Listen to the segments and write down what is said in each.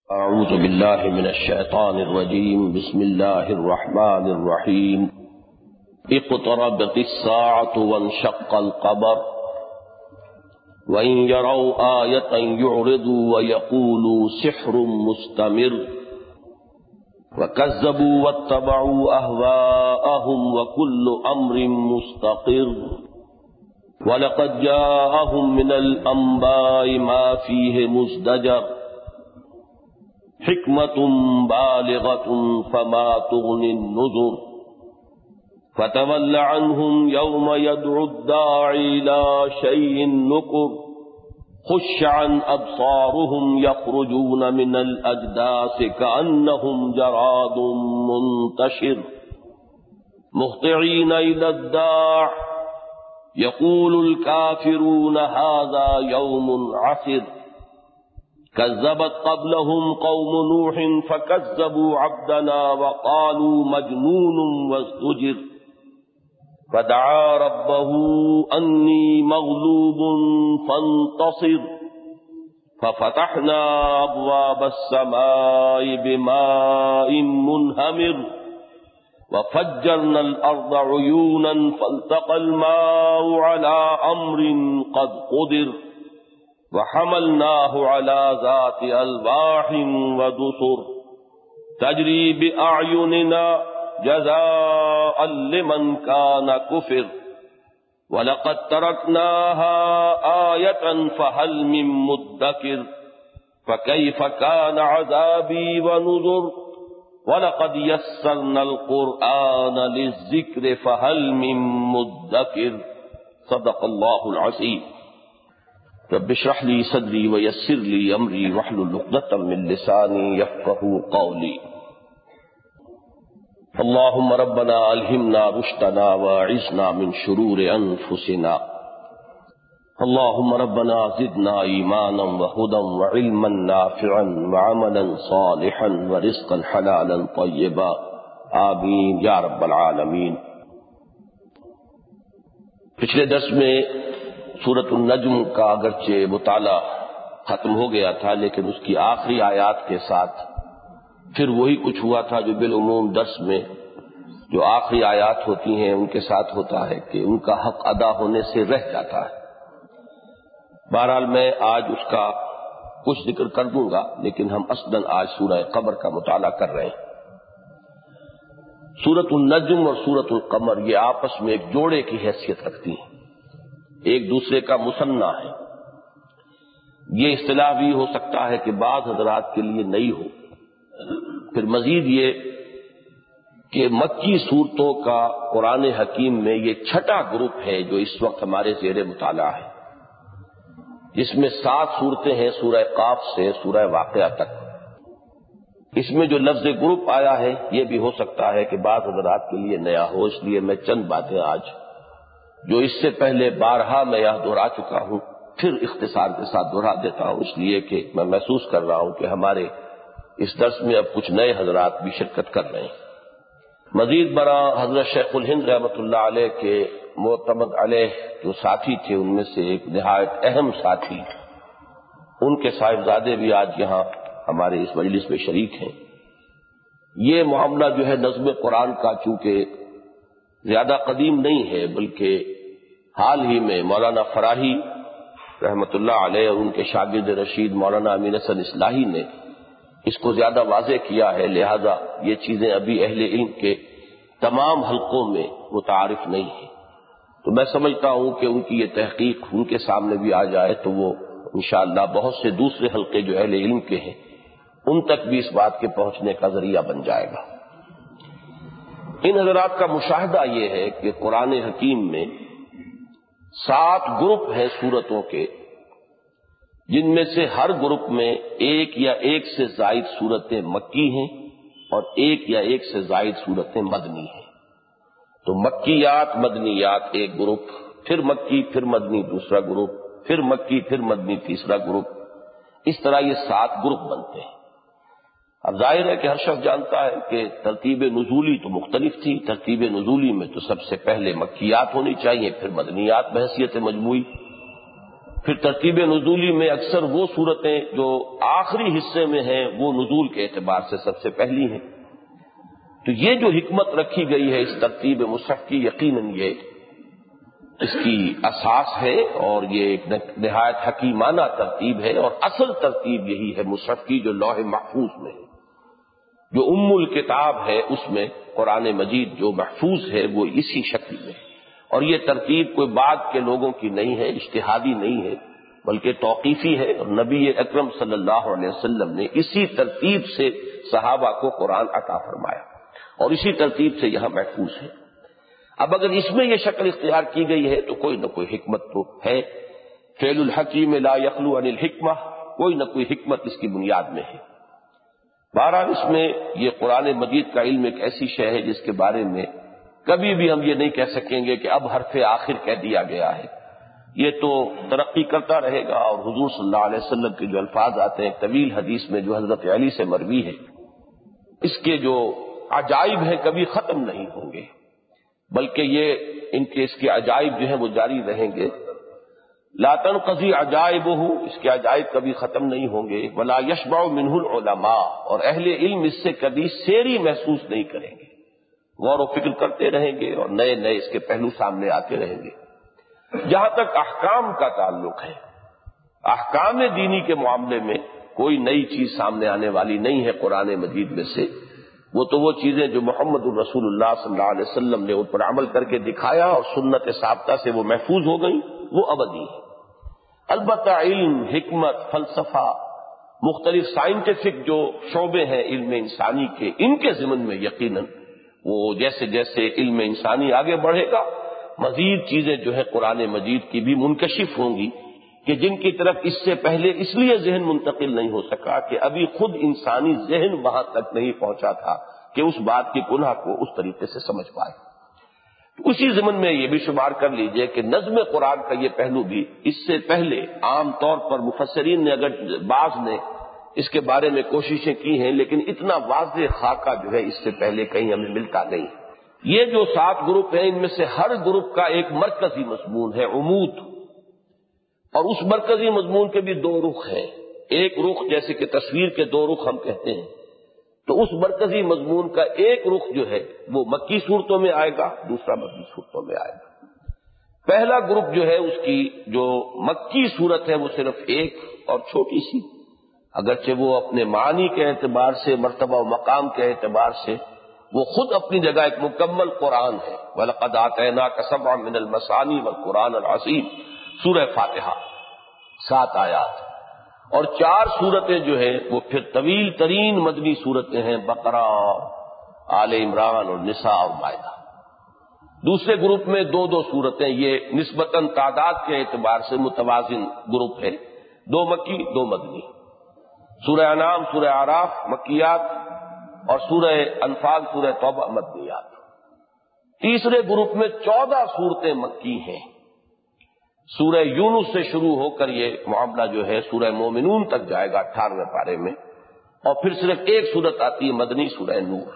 أعوذ بالله من الشيطان الرجيم. بسم الله الرحمن الرحيم. اقتربت الساعة وانشق القمر وإن يروا آية يعرضوا ويقولوا سحر مستمر وكذبوا واتبعوا أهواءهم وكل أمر مستقر ولقد جاءهم من الأنباء ما فيه مزدجر حكمة بالغة فما تغني النذر فتول عنهم يوم يدعو الداعي إلى شيء نكر خش عن أبصارهم يخرجون من الأجداث كأنهم جراد منتشر مهطعين إلى الداع يقول الكافرون هذا يوم عسر كذبت قبلهم قوم نوح فكذبوا عبدنا وقالوا مجنون وازدجر فدعا ربه أني مغلوب فانتصر ففتحنا أبواب السماء بماء منهمر وفجرنا الأرض عيونا فالتقى الماء على أمر قد قدر وحملناه على ذات ألواح ودسر تجري بأعيننا جزاء لمن كان كفر ولقد تركناها آية فهل من مدكر فكيف كان عذابي ونذر ولقد يسرنا القرآن للذكر فهل من مدكر صدق الله العظيم. رب اشرح لي صدري ويسر لي امري واحلل عقدة من لساني يفقهوا قولي. اللهم ربنا الهمنا رشدنا واعذنا من شرور انفسنا. اللهم ربنا زدنا ایمانا وهدى وعلما نافعا وعملا صالحا ورزقا حلالا طيبا آمین یا رب العالمین. پچھلے درس میں سورۃ النجم کا اگرچہ مطالعہ ختم ہو گیا تھا، لیکن اس کی آخری آیات کے ساتھ پھر وہی کچھ ہوا تھا جو بالعموم درس میں جو آخری آیات ہوتی ہیں ان کے ساتھ ہوتا ہے کہ ان کا حق ادا ہونے سے رہ جاتا ہے. بہرحال میں آج اس کا کچھ ذکر کر دوں گا، لیکن ہم اصلاً آج سورہ قمر کا مطالعہ کر رہے ہیں. سورۃ النجم اور سورۃ القمر یہ آپس میں ایک جوڑے کی حیثیت رکھتی ہیں، ایک دوسرے کا مثنیٰ ہے. یہ اصطلاح بھی ہو سکتا ہے کہ بعض حضرات کے لیے نئی ہو. پھر مزید یہ کہ مکی صورتوں کا قرآن حکیم میں یہ چھٹا گروپ ہے جو اس وقت ہمارے زیر مطالعہ ہے، جس میں 7 صورتیں ہیں سورہ قاف سے سورہ واقعہ تک. اس میں جو لفظ گروپ آیا ہے یہ بھی ہو سکتا ہے کہ بعض حضرات کے لیے نیا ہو، اس لیے میں چند باتیں آج جو اس سے پہلے بارہا میں یہ دہرا چکا ہوں پھر اختصار کے ساتھ دہرا دیتا ہوں، اس لیے کہ میں محسوس کر رہا ہوں کہ ہمارے اس درس میں اب کچھ نئے حضرات بھی شرکت کر رہے ہیں. مزید برآں حضرت شیخ الہند رحمۃ اللہ علیہ کے معتمد علیہ جو ساتھی تھے ان میں سے ایک نہایت اہم ساتھی، ان کے صاحبزادے بھی آج یہاں ہمارے اس مجلس میں شریک ہیں. یہ معاملہ جو ہے نظم قرآن کا چونکہ زیادہ قدیم نہیں ہے، بلکہ حال ہی میں مولانا فراہی رحمۃ اللہ علیہ اور ان کے شاگرد رشید مولانا امین حسن اصلاحی نے اس کو زیادہ واضح کیا ہے، لہذا یہ چیزیں ابھی اہل علم کے تمام حلقوں میں متعارف نہیں ہیں. تو میں سمجھتا ہوں کہ ان کی یہ تحقیق ان کے سامنے بھی آ جائے تو وہ انشاءاللہ بہت سے دوسرے حلقے جو اہل علم کے ہیں ان تک بھی اس بات کے پہنچنے کا ذریعہ بن جائے گا. ان حضرات کا مشاہدہ یہ ہے کہ قرآن حکیم میں 7 گروپ ہیں سورتوں کے، جن میں سے ہر گروپ میں ایک یا ایک سے زائد سورتیں مکی ہیں اور ایک یا ایک سے زائد سورتیں مدنی ہیں. تو مکیات مدنیات ایک گروپ، پھر مکی پھر مدنی دوسرا گروپ، پھر مکی پھر مدنی تیسرا گروپ. اس طرح یہ 7 گروپ بنتے ہیں. اب ظاہر ہے کہ ہر شخص جانتا ہے کہ ترتیب نزولی تو مختلف تھی. ترتیب نزولی میں تو سب سے پہلے مکیات ہونی چاہیے، پھر مدنیات بحیثیت مجموعی، پھر ترتیب نزولی میں اکثر وہ صورتیں جو آخری حصے میں ہیں وہ نزول کے اعتبار سے سب سے پہلی ہیں. تو یہ جو حکمت رکھی گئی ہے اس ترتیب مصحف کی، یقیناً یہ اس کی اساس ہے اور یہ ایک نہایت حکیمانہ ترتیب ہے، اور اصل ترتیب یہی ہے مصحف کی جو لوح محفوظ میں ہے، جو ام الکتاب ہے اس میں قرآن مجید جو محفوظ ہے وہ اسی شکل میں ہے. اور یہ ترتیب کوئی بعد کے لوگوں کی نہیں ہے، اجتہادی نہیں ہے، بلکہ توقیفی ہے، اور نبی اکرم صلی اللہ علیہ وسلم نے اسی ترتیب سے صحابہ کو قرآن عطا فرمایا اور اسی ترتیب سے یہاں محفوظ ہے. اب اگر اس میں یہ شکل اختیار کی گئی ہے تو کوئی نہ کوئی حکمت تو ہے. فعل الحکیم لا یخلو عن الحکمہ، کوئی نہ کوئی حکمت اس کی بنیاد میں ہے. بہرحال اس میں یہ قرآن مجید کا علم ایک ایسی شے ہے جس کے بارے میں کبھی بھی ہم یہ نہیں کہہ سکیں گے کہ اب حرف آخر کہہ دیا گیا ہے. یہ تو ترقی کرتا رہے گا، اور حضور صلی اللہ علیہ وسلم کے جو الفاظ آتے ہیں طویل حدیث میں جو حضرت علی سے مروی ہے، اس کے جو عجائب ہیں کبھی ختم نہیں ہوں گے، بلکہ یہ اس کے عجائب جو ہیں وہ جاری رہیں گے. لا تنقضی عجائبہ، اس کے عجائب کبھی ختم نہیں ہوں گے. ولا یشبع منہ العلماء، اور اہل علم اس سے کبھی سیری محسوس نہیں کریں گے، غور و فکر کرتے رہیں گے اور نئے نئے اس کے پہلو سامنے آتے رہیں گے. جہاں تک احکام کا تعلق ہے، احکام دینی کے معاملے میں کوئی نئی چیز سامنے آنے والی نہیں ہے قرآن مجید میں سے. وہ تو وہ چیزیں جو محمد الرسول اللہ صلی اللہ علیہ وسلم نے ان پر عمل کر کے دکھایا اور سنت ثابتہ سے وہ محفوظ ہو گئی، وہ ابدی ہے. البتہ علم، حکمت، فلسفہ، مختلف سائنٹیفک جو شعبے ہیں علم انسانی کے، ان کے ضمن میں یقیناً وہ جیسے جیسے علم انسانی آگے بڑھے گا مزید چیزیں جو ہے قرآن مجید کی بھی منکشف ہوں گی کہ جن کی طرف اس سے پہلے اس لیے ذہن منتقل نہیں ہو سکا کہ ابھی خود انسانی ذہن وہاں تک نہیں پہنچا تھا کہ اس بات کی کنہ کو اس طریقے سے سمجھ پائے. اسی ضمن میں یہ بھی شمار کر لیجئے کہ نظم قرآن کا یہ پہلو بھی اس سے پہلے عام طور پر مفسرین نے اگر بعض نے اس کے بارے میں کوششیں کی ہیں، لیکن اتنا واضح خاکہ جو ہے اس سے پہلے کہیں ہمیں ملتا نہیں. یہ جو 7 گروپ ہیں ان میں سے ہر گروپ کا ایک مرکزی مضمون ہے، عمود، اور اس مرکزی مضمون کے بھی 2 رخ ہیں. ایک رخ جیسے کہ تصویر کے 2 رخ ہم کہتے ہیں، تو اس مرکزی مضمون کا ایک رخ جو ہے وہ مکی صورتوں میں آئے گا، دوسرا مدنی صورتوں میں آئے گا. پہلا گروپ جو ہے اس کی جو مکی صورت ہے وہ صرف ایک اور چھوٹی سی، اگرچہ وہ اپنے معنی کے اعتبار سے، مرتبہ و مقام کے اعتبار سے وہ خود اپنی جگہ ایک مکمل قرآن ہے. وَلَقَدْ آتَيْنَاكَ سَبْعًا مِنَ الْمَثَانِي وَالْقُرْآنَ الْعَظِيمَ، سورہ فاتحہ 7 آیات. اور 4 صورتیں جو ہیں وہ پھر طویل ترین مدنی صورتیں ہیں، بقرہ، آل عمران اور نساء اور مائدہ. دوسرے گروپ میں 2 صورتیں، یہ نسبتاً تعداد کے اعتبار سے متوازن گروپ ہے، 2 مکی 2 مدنی. سورہ انعام، سورہ اعراف مکیات، اور سورہ انفال، سورہ توبہ مدنیات. تیسرے گروپ میں 14 صورتیں مکی ہیں. سورہ یونس سے شروع ہو کر یہ معاملہ جو ہے سورہ مومنون تک جائے گا 18ویں پارے میں، اور پھر صرف ایک صورت آتی ہے مدنی، سورہ نور.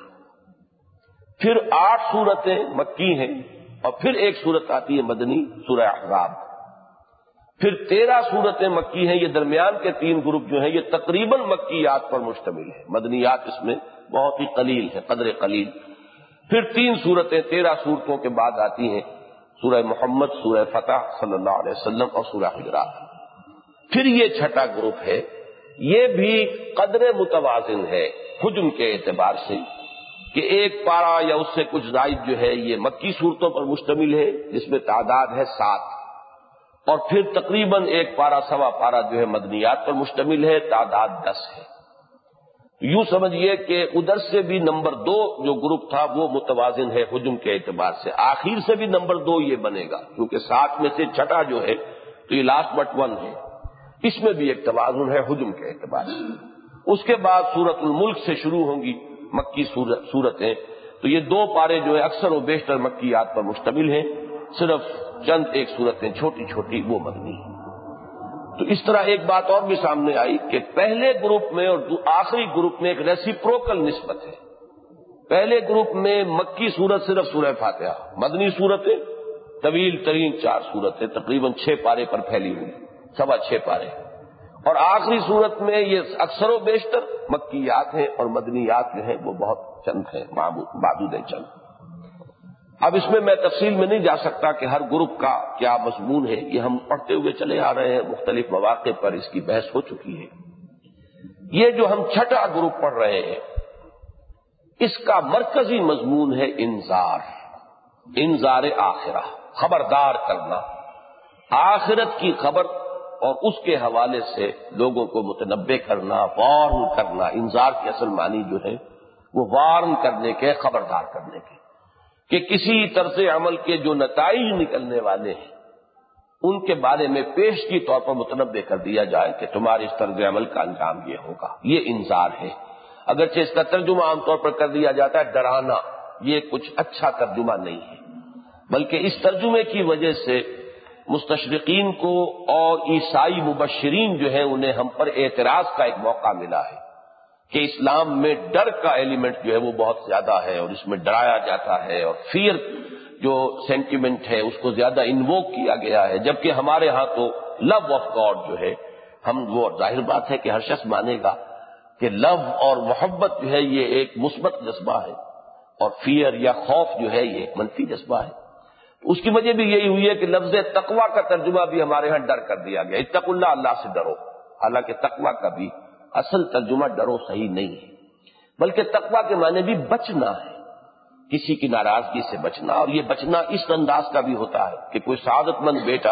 پھر 8 صورتیں مکی ہیں اور پھر ایک صورت آتی ہے مدنی، سورہ احزاب. پھر 13 صورتیں مکی ہیں. یہ درمیان کے 3 گروپ جو ہیں یہ تقریباً مکیات پر مشتمل ہے، مدنیات اس میں بہت ہی قلیل ہے، قدر قلیل. پھر 3 صورتیں 13 صورتوں کے بعد آتی ہیں، سورہ محمد، سورہ فتح صلی اللہ علیہ وسلم اور سورہ حجرات. پھر یہ 6ٹھا گروپ ہے، یہ بھی قدر متوازن ہے حجم کے اعتبار سے کہ ایک پارہ یا اس سے کچھ زائد جو ہے یہ مکی صورتوں پر مشتمل ہے جس میں تعداد ہے 7، اور پھر تقریباً ایک پارہ سوا پارہ جو ہے مدنیات پر مشتمل ہے، تعداد 10 ہے. یوں سمجھیے کہ ادھر سے بھی نمبر 2 جو گروپ تھا وہ متوازن ہے حجم کے اعتبار سے. آخر سے بھی نمبر 2 یہ بنے گا کیونکہ 7 میں سے 6ٹھا جو ہے تو یہ لاسٹ بٹ 1 ہے، اس میں بھی ایک توازن ہے حجم کے اعتبار سے. اس کے بعد سورۃ الملک سے شروع ہوں گی مکی صورتیں، تو یہ 2 پارے جو ہے اکثر و بیشتر مکیات پر مشتمل ہیں، صرف چند ایک صورتیں چھوٹی چھوٹی وہ مدنی. تو اس طرح ایک بات اور بھی سامنے آئی کہ پہلے گروپ میں اور آخری گروپ میں ایک ریسیپروکل نسبت ہے. پہلے گروپ میں مکی صورت صرف سورہ فاتحہ، مدنی صورتیں طویل ترین 4 صورتیں تقریباً 6 پارے پر پھیلی ہوئی. 6.25 پارے، اور آخری صورت میں یہ اکثر و بیشتر مکیات ہیں اور مدنیات جو ہیں وہ بہت چند ہیں، معدود ہیں چند۔ اب اس میں تفصیل میں نہیں جا سکتا کہ ہر گروپ کا کیا مضمون ہے، یہ ہم پڑھتے ہوئے چلے آ رہے ہیں، مختلف مواقع پر اس کی بحث ہو چکی ہے۔ یہ جو ہم چھٹا گروپ پڑھ رہے ہیں اس کا مرکزی مضمون ہے انذار آخرہ، خبردار کرنا، آخرت کی خبر اور اس کے حوالے سے لوگوں کو متنبہ کرنا، وارن کرنا۔ انذار کے اصل معنی جو ہے وہ وارن کرنے کے، خبردار کرنے کے، کہ کسی طرز عمل کے جو نتائج نکلنے والے ہیں ان کے بارے میں پیشگی طور پر متنبہ کر دیا جائے کہ تمہارے اس طرز عمل کا انجام یہ ہوگا، یہ انذار ہے۔ اگرچہ اس کا ترجمہ عام طور پر کر دیا جاتا ہے ڈرانا، یہ کچھ اچھا ترجمہ نہیں ہے، بلکہ اس ترجمے کی وجہ سے مستشرقین کو اور عیسائی مبشرین جو ہیں انہیں ہم پر اعتراض کا ایک موقع ملا ہے کہ اسلام میں ڈر کا ایلیمنٹ جو ہے وہ بہت زیادہ ہے اور اس میں ڈرایا جاتا ہے، اور فیئر جو سینٹیمنٹ ہے اس کو زیادہ انووک کیا گیا ہے، جبکہ ہمارے ہاں تو لو آف گاڈ جو ہے، ہم وہ ظاہر بات ہے کہ ہر شخص مانے گا کہ لو اور محبت جو ہے یہ ایک مثبت جذبہ ہے، اور فیئر یا خوف جو ہے یہ ایک منفی جذبہ ہے۔ اس کی وجہ بھی یہی ہوئی ہے کہ لفظ تقویٰ کا ترجمہ بھی ہمارے ہاں ڈر کر دیا گیا، اتقوا اللہ، اللہ سے ڈرو، حالانکہ تقویٰ کا بھی اصل ترجمہ ڈرو صحیح نہیں ہے، بلکہ تقویٰ کے معنی بھی بچنا ہے، کسی کی ناراضگی سے بچنا، اور یہ بچنا اس انداز کا بھی ہوتا ہے کہ کوئی سعادت مند بیٹا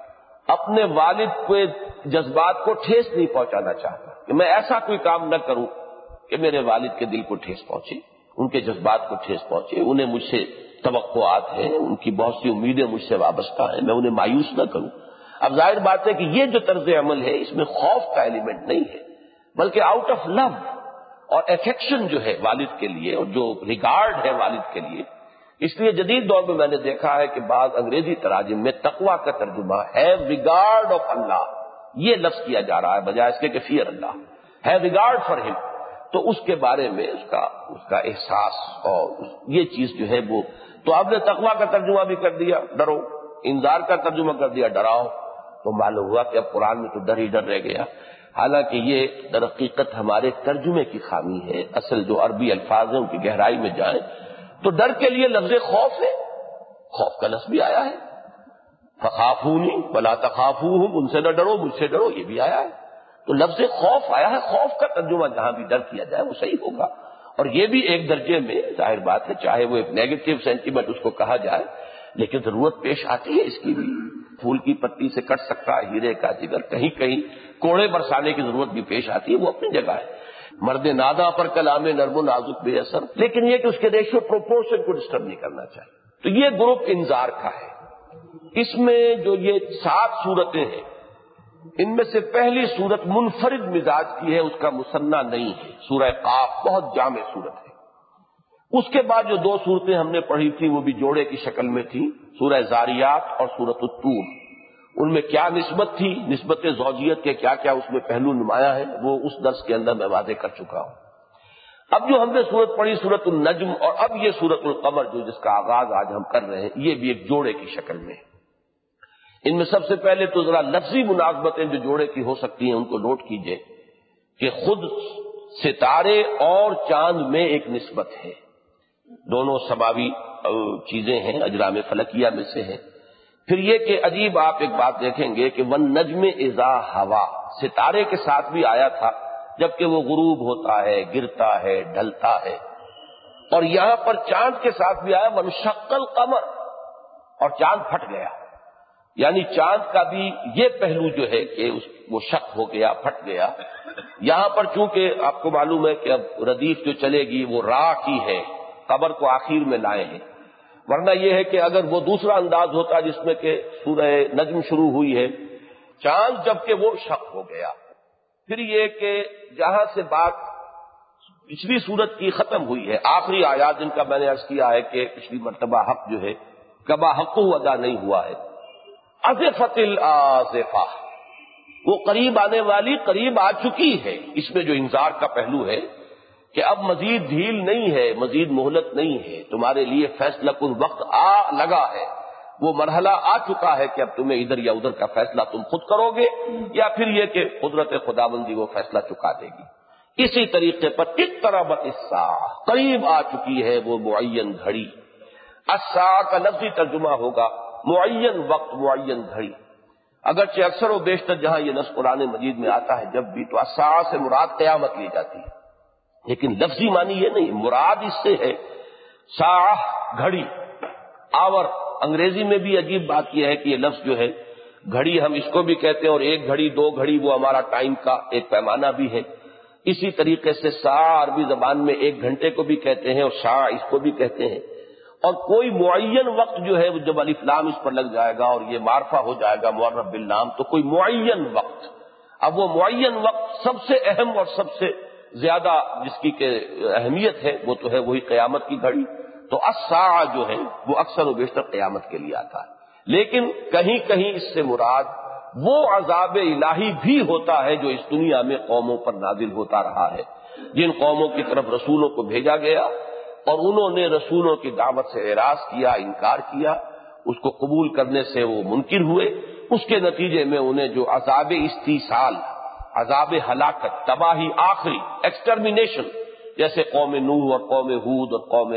اپنے والد کے جذبات کو ٹھیس نہیں پہنچانا چاہتا کہ میں ایسا کوئی کام نہ کروں کہ میرے والد کے دل کو ٹھیس پہنچے، ان کے جذبات کو ٹھیس پہنچے، انہیں مجھ سے توقعات ہیں، ان کی بہت سی امیدیں مجھ سے وابستہ ہیں، میں انہیں مایوس نہ کروں۔ اب ظاہر بات ہے کہ یہ جو طرز عمل ہے اس میں خوف کا ایلیمنٹ نہیں ہے، بلکہ آؤٹ آف لو اور افیکشن جو ہے والد کے لیے، اور جو ریگارڈ ہے والد کے لیے۔ اس لیے جدید دور میں نے دیکھا ہے کہ بعض انگریزی تراجم میں تقویٰ کا ترجمہ ہیو ریگارڈ آف اللہ یہ لفظ کیا جا رہا ہے، بجائے اس کے کہ fear Allah, have regard for ہم، تو اس کے بارے میں اس کا احساس اور یہ چیز جو ہے وہ، تو آپ نے تقویٰ کا ترجمہ بھی کر دیا ڈرو، انذار کا ترجمہ کر دیا ڈراؤ، تو معلوم ہوا کہ اب قرآن میں تو ڈر ہی ڈر رہ گیا۔ حالانکہ یہ در حقیقت ہمارے ترجمے کی خامی ہے، اصل جو عربی الفاظ ہیں ان کی گہرائی میں جائیں تو ڈر کے لیے لفظ خوف ہے، خوف کا لفظ بھی آیا ہے، فخافونی ولا تخافوہم، ان سے نہ ڈرو مجھ سے ڈرو، یہ بھی آیا ہے، تو لفظ خوف آیا ہے، خوف کا ترجمہ جہاں بھی ڈر کیا جائے وہ صحیح ہوگا، اور یہ بھی ایک درجے میں ظاہر بات ہے، چاہے وہ ایک نیگیٹو سینٹیمنٹ اس کو کہا جائے، لیکن ضرورت پیش آتی ہے اس کی بھی، پھول کی پتی سے کٹ سکتا ہے ہیرے کا جگر، کہیں کہیں کوڑے برسانے کی ضرورت بھی پیش آتی ہے، وہ اپنی جگہ ہے، مرد نادا پر کلام نرم و نازک بے اثر، لیکن یہ کہ اس کے ریشو پروپورشن کو ڈسٹرب نہیں کرنا چاہیے۔ تو یہ گروپ انذار کا ہے۔ اس میں جو یہ 7 صورتیں ہیں ان میں سے پہلی صورت منفرد مزاج کی ہے، اس کا مثنیٰ نہیں ہے، سورہ قاف بہت جامع صورت ہے۔ اس کے بعد جو 2 صورتیں ہم نے پڑھی تھی وہ بھی جوڑے کی شکل میں تھی، سورہ زاریات اور سورۃ الطور۔ ان میں کیا نسبت تھی، نسبت زوجیت کے کیا کیا اس میں پہلو نمایاں ہے، وہ اس درس کے اندر میں واضح کر چکا ہوں۔ اب جو ہم نے صورت پڑھی سورۃ النجم، اور اب یہ سورۃ القمر جو جس کا آغاز آج ہم کر رہے ہیں، یہ بھی ایک جوڑے کی شکل میں ہے۔ ان میں سب سے پہلے تو ذرا لفظی مناسبتیں جو جوڑے کی ہو سکتی ہیں ان کو نوٹ کیجئے کہ خود ستارے اور چاند میں ایک نسبت ہے، دونوں سماوی چیزیں ہیں، اجرام فلکیہ میں سے ہیں۔ پھر یہ کہ عجیب آپ ایک بات دیکھیں گے کہ وَالنَّجْمِ إِذَا هَوَىٰ، ستارے کے ساتھ بھی آیا تھا جبکہ وہ غروب ہوتا ہے، گرتا ہے، ڈھلتا ہے، اور یہاں پر چاند کے ساتھ بھی آیا وَانشَقَّ الْقَمَرُ، اور چاند پھٹ گیا، یعنی چاند کا بھی یہ پہلو جو ہے کہ وہ شق ہو گیا، پھٹ گیا۔ یہاں پر چونکہ آپ کو معلوم ہے کہ اب ردیف جو چلے گی وہ را کی ہے، قمر کو آخر میں لائے ہیں، ورنہ یہ ہے کہ اگر وہ دوسرا انداز ہوتا جس میں کہ سورہ نجم شروع ہوئی ہے، چاند جبکہ وہ شق ہو گیا۔ پھر یہ کہ جہاں سے بات پچھلی صورت کی ختم ہوئی ہے، آخری آیات جن کا میں نے عرض کیا ہے کہ پچھلی مرتبہ حق جو ہے کما حق ادا نہیں ہوا ہے، ازفت الازفہ، وہ قریب آنے والی قریب آ چکی ہے۔ اس میں جو انذار کا پہلو ہے کہ اب مزید ڈھیل نہیں ہے، مزید مہلت نہیں ہے، تمہارے لیے فیصلہ کن وقت لگا ہے، وہ مرحلہ آ چکا ہے کہ اب تمہیں ادھر یا ادھر کا فیصلہ تم خود کرو گے، یا پھر یہ کہ قدرت خداوندی وہ فیصلہ چکا دے گی۔ اسی طریقے پر اقتربت الساعہ، قریب آ چکی ہے وہ معین گھڑی۔ الساعہ کا لفظی ترجمہ ہوگا معین وقت، معین گھڑی۔ اگرچہ اکثر و بیشتر جہاں یہ لفظ قرآن مجید میں آتا ہے جب بھی، تو الساعہ سے مراد قیامت لی جاتی ہے، لیکن لفظی معنی یہ نہیں، مراد اس سے ہے ساعہ گھڑی، آور۔ انگریزی میں بھی عجیب بات یہ ہے کہ یہ لفظ جو ہے گھڑی، ہم اس کو بھی کہتے ہیں، اور ایک گھڑی دو گھڑی وہ ہمارا ٹائم کا ایک پیمانہ بھی ہے۔ اسی طریقے سے ساعہ عربی زبان میں ایک گھنٹے کو بھی کہتے ہیں، اور ساعہ اس کو بھی کہتے ہیں۔ اور کوئی معین وقت جو ہے جب الف لام اس پر لگ جائے گا اور یہ معرفہ ہو جائے گا معرف باللام، تو کوئی معین وقت۔ اب وہ معین وقت سب سے اہم اور سب سے زیادہ جس کی کہ اہمیت ہے وہ تو ہے وہی قیامت کی گھڑی۔ تو الساعہ جو ہے وہ اکثر و بیشتر قیامت کے لیے آتا ہے، لیکن کہیں کہیں اس سے مراد وہ عذاب الہی بھی ہوتا ہے جو اس دنیا میں قوموں پر نازل ہوتا رہا ہے، جن قوموں کی طرف رسولوں کو بھیجا گیا اور انہوں نے رسولوں کی دعوت سے اعراض کیا، انکار کیا، اس کو قبول کرنے سے وہ منکر ہوئے، اس کے نتیجے میں انہیں جو عذاب استیصال، عذاب ہلاکت، تباہی آخری، ایکسٹرمینیشن، جیسے قوم نوح اور قوم ہود اور قوم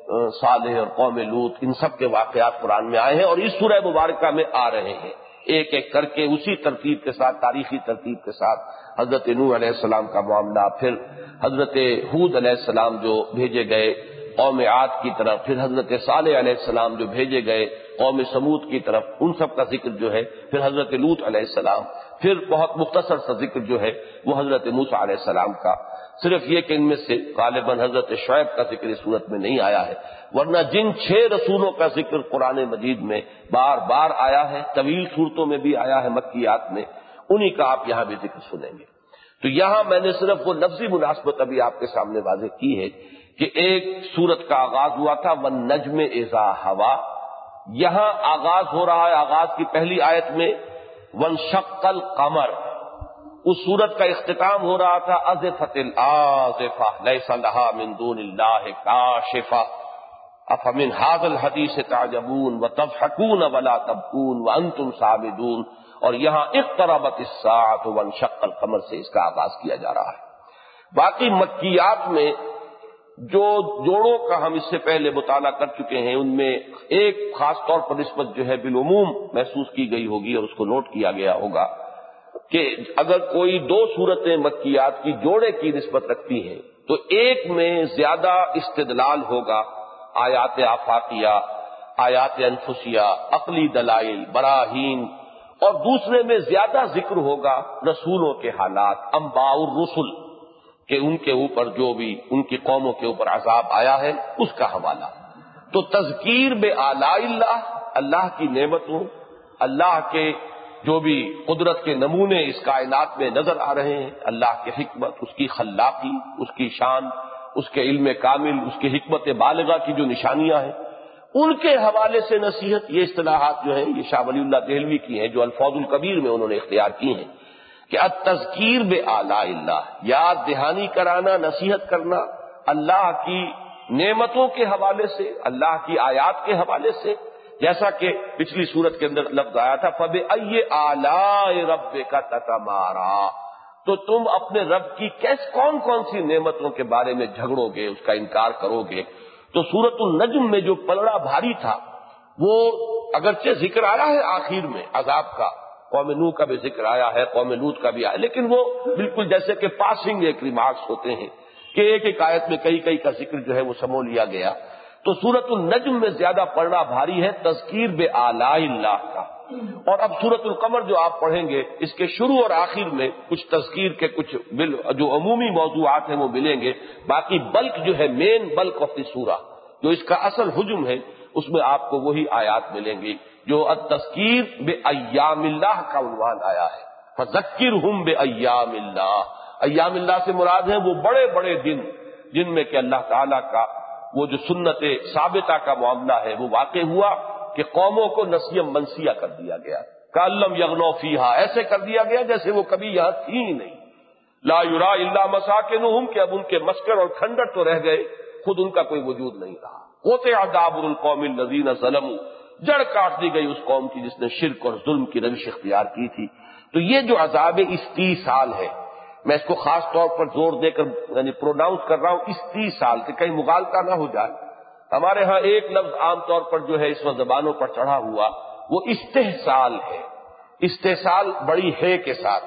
صالح اور قوم لوط، ان سب کے واقعات قرآن میں آئے ہیں اور اس سورہ مبارکہ میں آ رہے ہیں، ایک ایک کر کے اسی ترتیب کے ساتھ، تاریخی ترتیب کے ساتھ۔ حضرت نوح علیہ السلام کا معاملہ، پھر حضرت ہود علیہ السلام جو بھیجے گئے قوم عاد کی طرف، پھر حضرت صالح علیہ السلام جو بھیجے گئے قوم سمود کی طرف، ان سب کا ذکر جو ہے، پھر حضرت لوط علیہ السلام، پھر بہت مختصر سا ذکر جو ہے وہ حضرت موسیٰ علیہ السلام کا، صرف یہ کہ ان میں سے غالباً حضرت شعیب کا ذکر اس صورت میں نہیں آیا ہے، ورنہ جن 6 رسولوں کا ذکر قرآن مجید میں بار بار آیا ہے، طویل صورتوں میں بھی آیا ہے مکیات میں، انہی کا آپ یہاں بھی ذکر سنیں گے۔ تو یہاں میں نے صرف وہ لفظی مناسبت ابھی آپ کے سامنے واضح کی ہے کہ ایک سورت کا آغاز ہوا تھا وَالنَّجْمِ إِذَا هَوَىٰ، یہاں آغاز ہو رہا ہے، آغاز کی پہلی آیت میں وَانشَقَّ الْقَمَرُ، اس سورت کا اختتام ہو رہا تھا أَزِفَتِ الْآزِفَةُ لَيْسَ لَهَا مِن دُونِ اللَّهِ كَاشِفَةٌ أَفَمِنْ هَٰذَا الْحَدِيثِ تَعْجَبُونَ وَتَضْحَكُونَ وَلَا تَبْكُونَ وَأَنتُمْ سَامِدُونَ، اور یہاں اقتربت الساعة وانشق القمر سے اس کا آغاز کیا جا رہا ہے۔ باقی مکیات میں جو جوڑوں کا ہم اس سے پہلے مطالعہ کر چکے ہیں، ان میں ایک خاص طور پر نسبت جو ہے بالعموم محسوس کی گئی ہوگی اور اس کو نوٹ کیا گیا ہوگا کہ اگر کوئی 2 صورتیں مکیات کی جوڑے کی نسبت رکھتی ہیں تو ایک میں زیادہ استدلال ہوگا، آیات آفاقیہ، آیات انفسیہ، عقلی دلائل، براہین، اور دوسرے میں زیادہ ذکر ہوگا رسولوں کے حالات، انباء الرسل، کہ ان کے اوپر جو بھی ان کی قوموں کے اوپر عذاب آیا ہے اس کا حوالہ۔ تو تذکیر بآلاء اللہ، اللہ کی نعمتوں، اللہ کے جو بھی قدرت کے نمونے اس کائنات میں نظر آ رہے ہیں، اللہ کی حکمت، اس کی خلاقی، اس کی شان، اس کے علم کامل، اس کی حکمت بالغہ کی جو نشانیاں ہیں، ان کے حوالے سے نصیحت۔ یہ اصطلاحات جو ہیں یہ شاہ ولی اللہ دہلوی کی ہیں جو الفاظ الکبیر میں انہوں نے اختیار کی ہیں کہ التذکیر بآلاء اللہ، یاد دہانی کرانا، نصیحت کرنا اللہ کی نعمتوں کے حوالے سے، اللہ کی آیات کے حوالے سے، جیسا کہ پچھلی صورت کے اندر لفظ آیا تھا فَبِأَيِّ آلَاءِ رَبِّكَ تَتَمَارَىٰ، تو تم اپنے رب کی کون کون سی نعمتوں کے بارے میں جھگڑو گے، اس کا انکار کرو گے۔ تو سورۃ النجم میں جو پلڑا بھاری تھا وہ اگرچہ ذکر آیا ہے آخر میں عذاب کا، قوم نوح کا بھی ذکر آیا ہے، قوم لوط کا بھی آیا، لیکن وہ بالکل جیسے کہ پاسنگ ایک ریمارکس ہوتے ہیں کہ ایک ایک آیت میں کئی کا ذکر جو ہے وہ سمو لیا گیا۔ تو سورۃ النجم میں زیادہ پڑھنا بھاری ہے تذکیر بآلاء اللہ کا، اور اب سورۃ القمر جو آپ پڑھیں گے اس کے شروع اور آخر میں کچھ تذکیر کے کچھ جو عمومی موضوعات ہیں وہ ملیں گے، باقی بلک جو ہے مین بلک آف دی سورہ جو اس کا اصل حجم ہے اس میں آپ کو وہی آیات ملیں گی جو التذکیر بایام اللہ کا عنوان آیا ہے، فذکرہم بایام اللہ۔ ایام اللہ سے مراد ہیں وہ بڑے بڑے دن جن میں کہ اللہ تعالیٰ کا وہ جو سنت ثابتہ کا معاملہ ہے وہ واقع ہوا کہ قوموں کو نسیم منسیہ کر دیا گیا، کألم یغنوا فیہا، ایسے کر دیا گیا جیسے وہ کبھی یہاں تھی ہی نہیں، لا یرا الا مساکنہم، کہ اب ان کے مسکن اور کھنڈر تو رہ گئے، خود ان کا کوئی وجود نہیں رہا۔ قطع دابر القوم الذین ظلموا، جڑ کاٹ دی گئی اس قوم کی جس نے شرک اور ظلم کی روش اختیار کی تھی۔ تو یہ جو عذاب استیصال ہے، میں اس کو خاص طور پر زور دے کر یعنی پروناؤنس کر رہا ہوں استیصال، کہ کہیں مغالطہ نہ ہو جائے۔ ہمارے ہاں ایک لفظ عام طور پر جو ہے اس وقت زبانوں پر چڑھا ہوا وہ استحصال ہے۔ استحصال بڑی ہے کے ساتھ،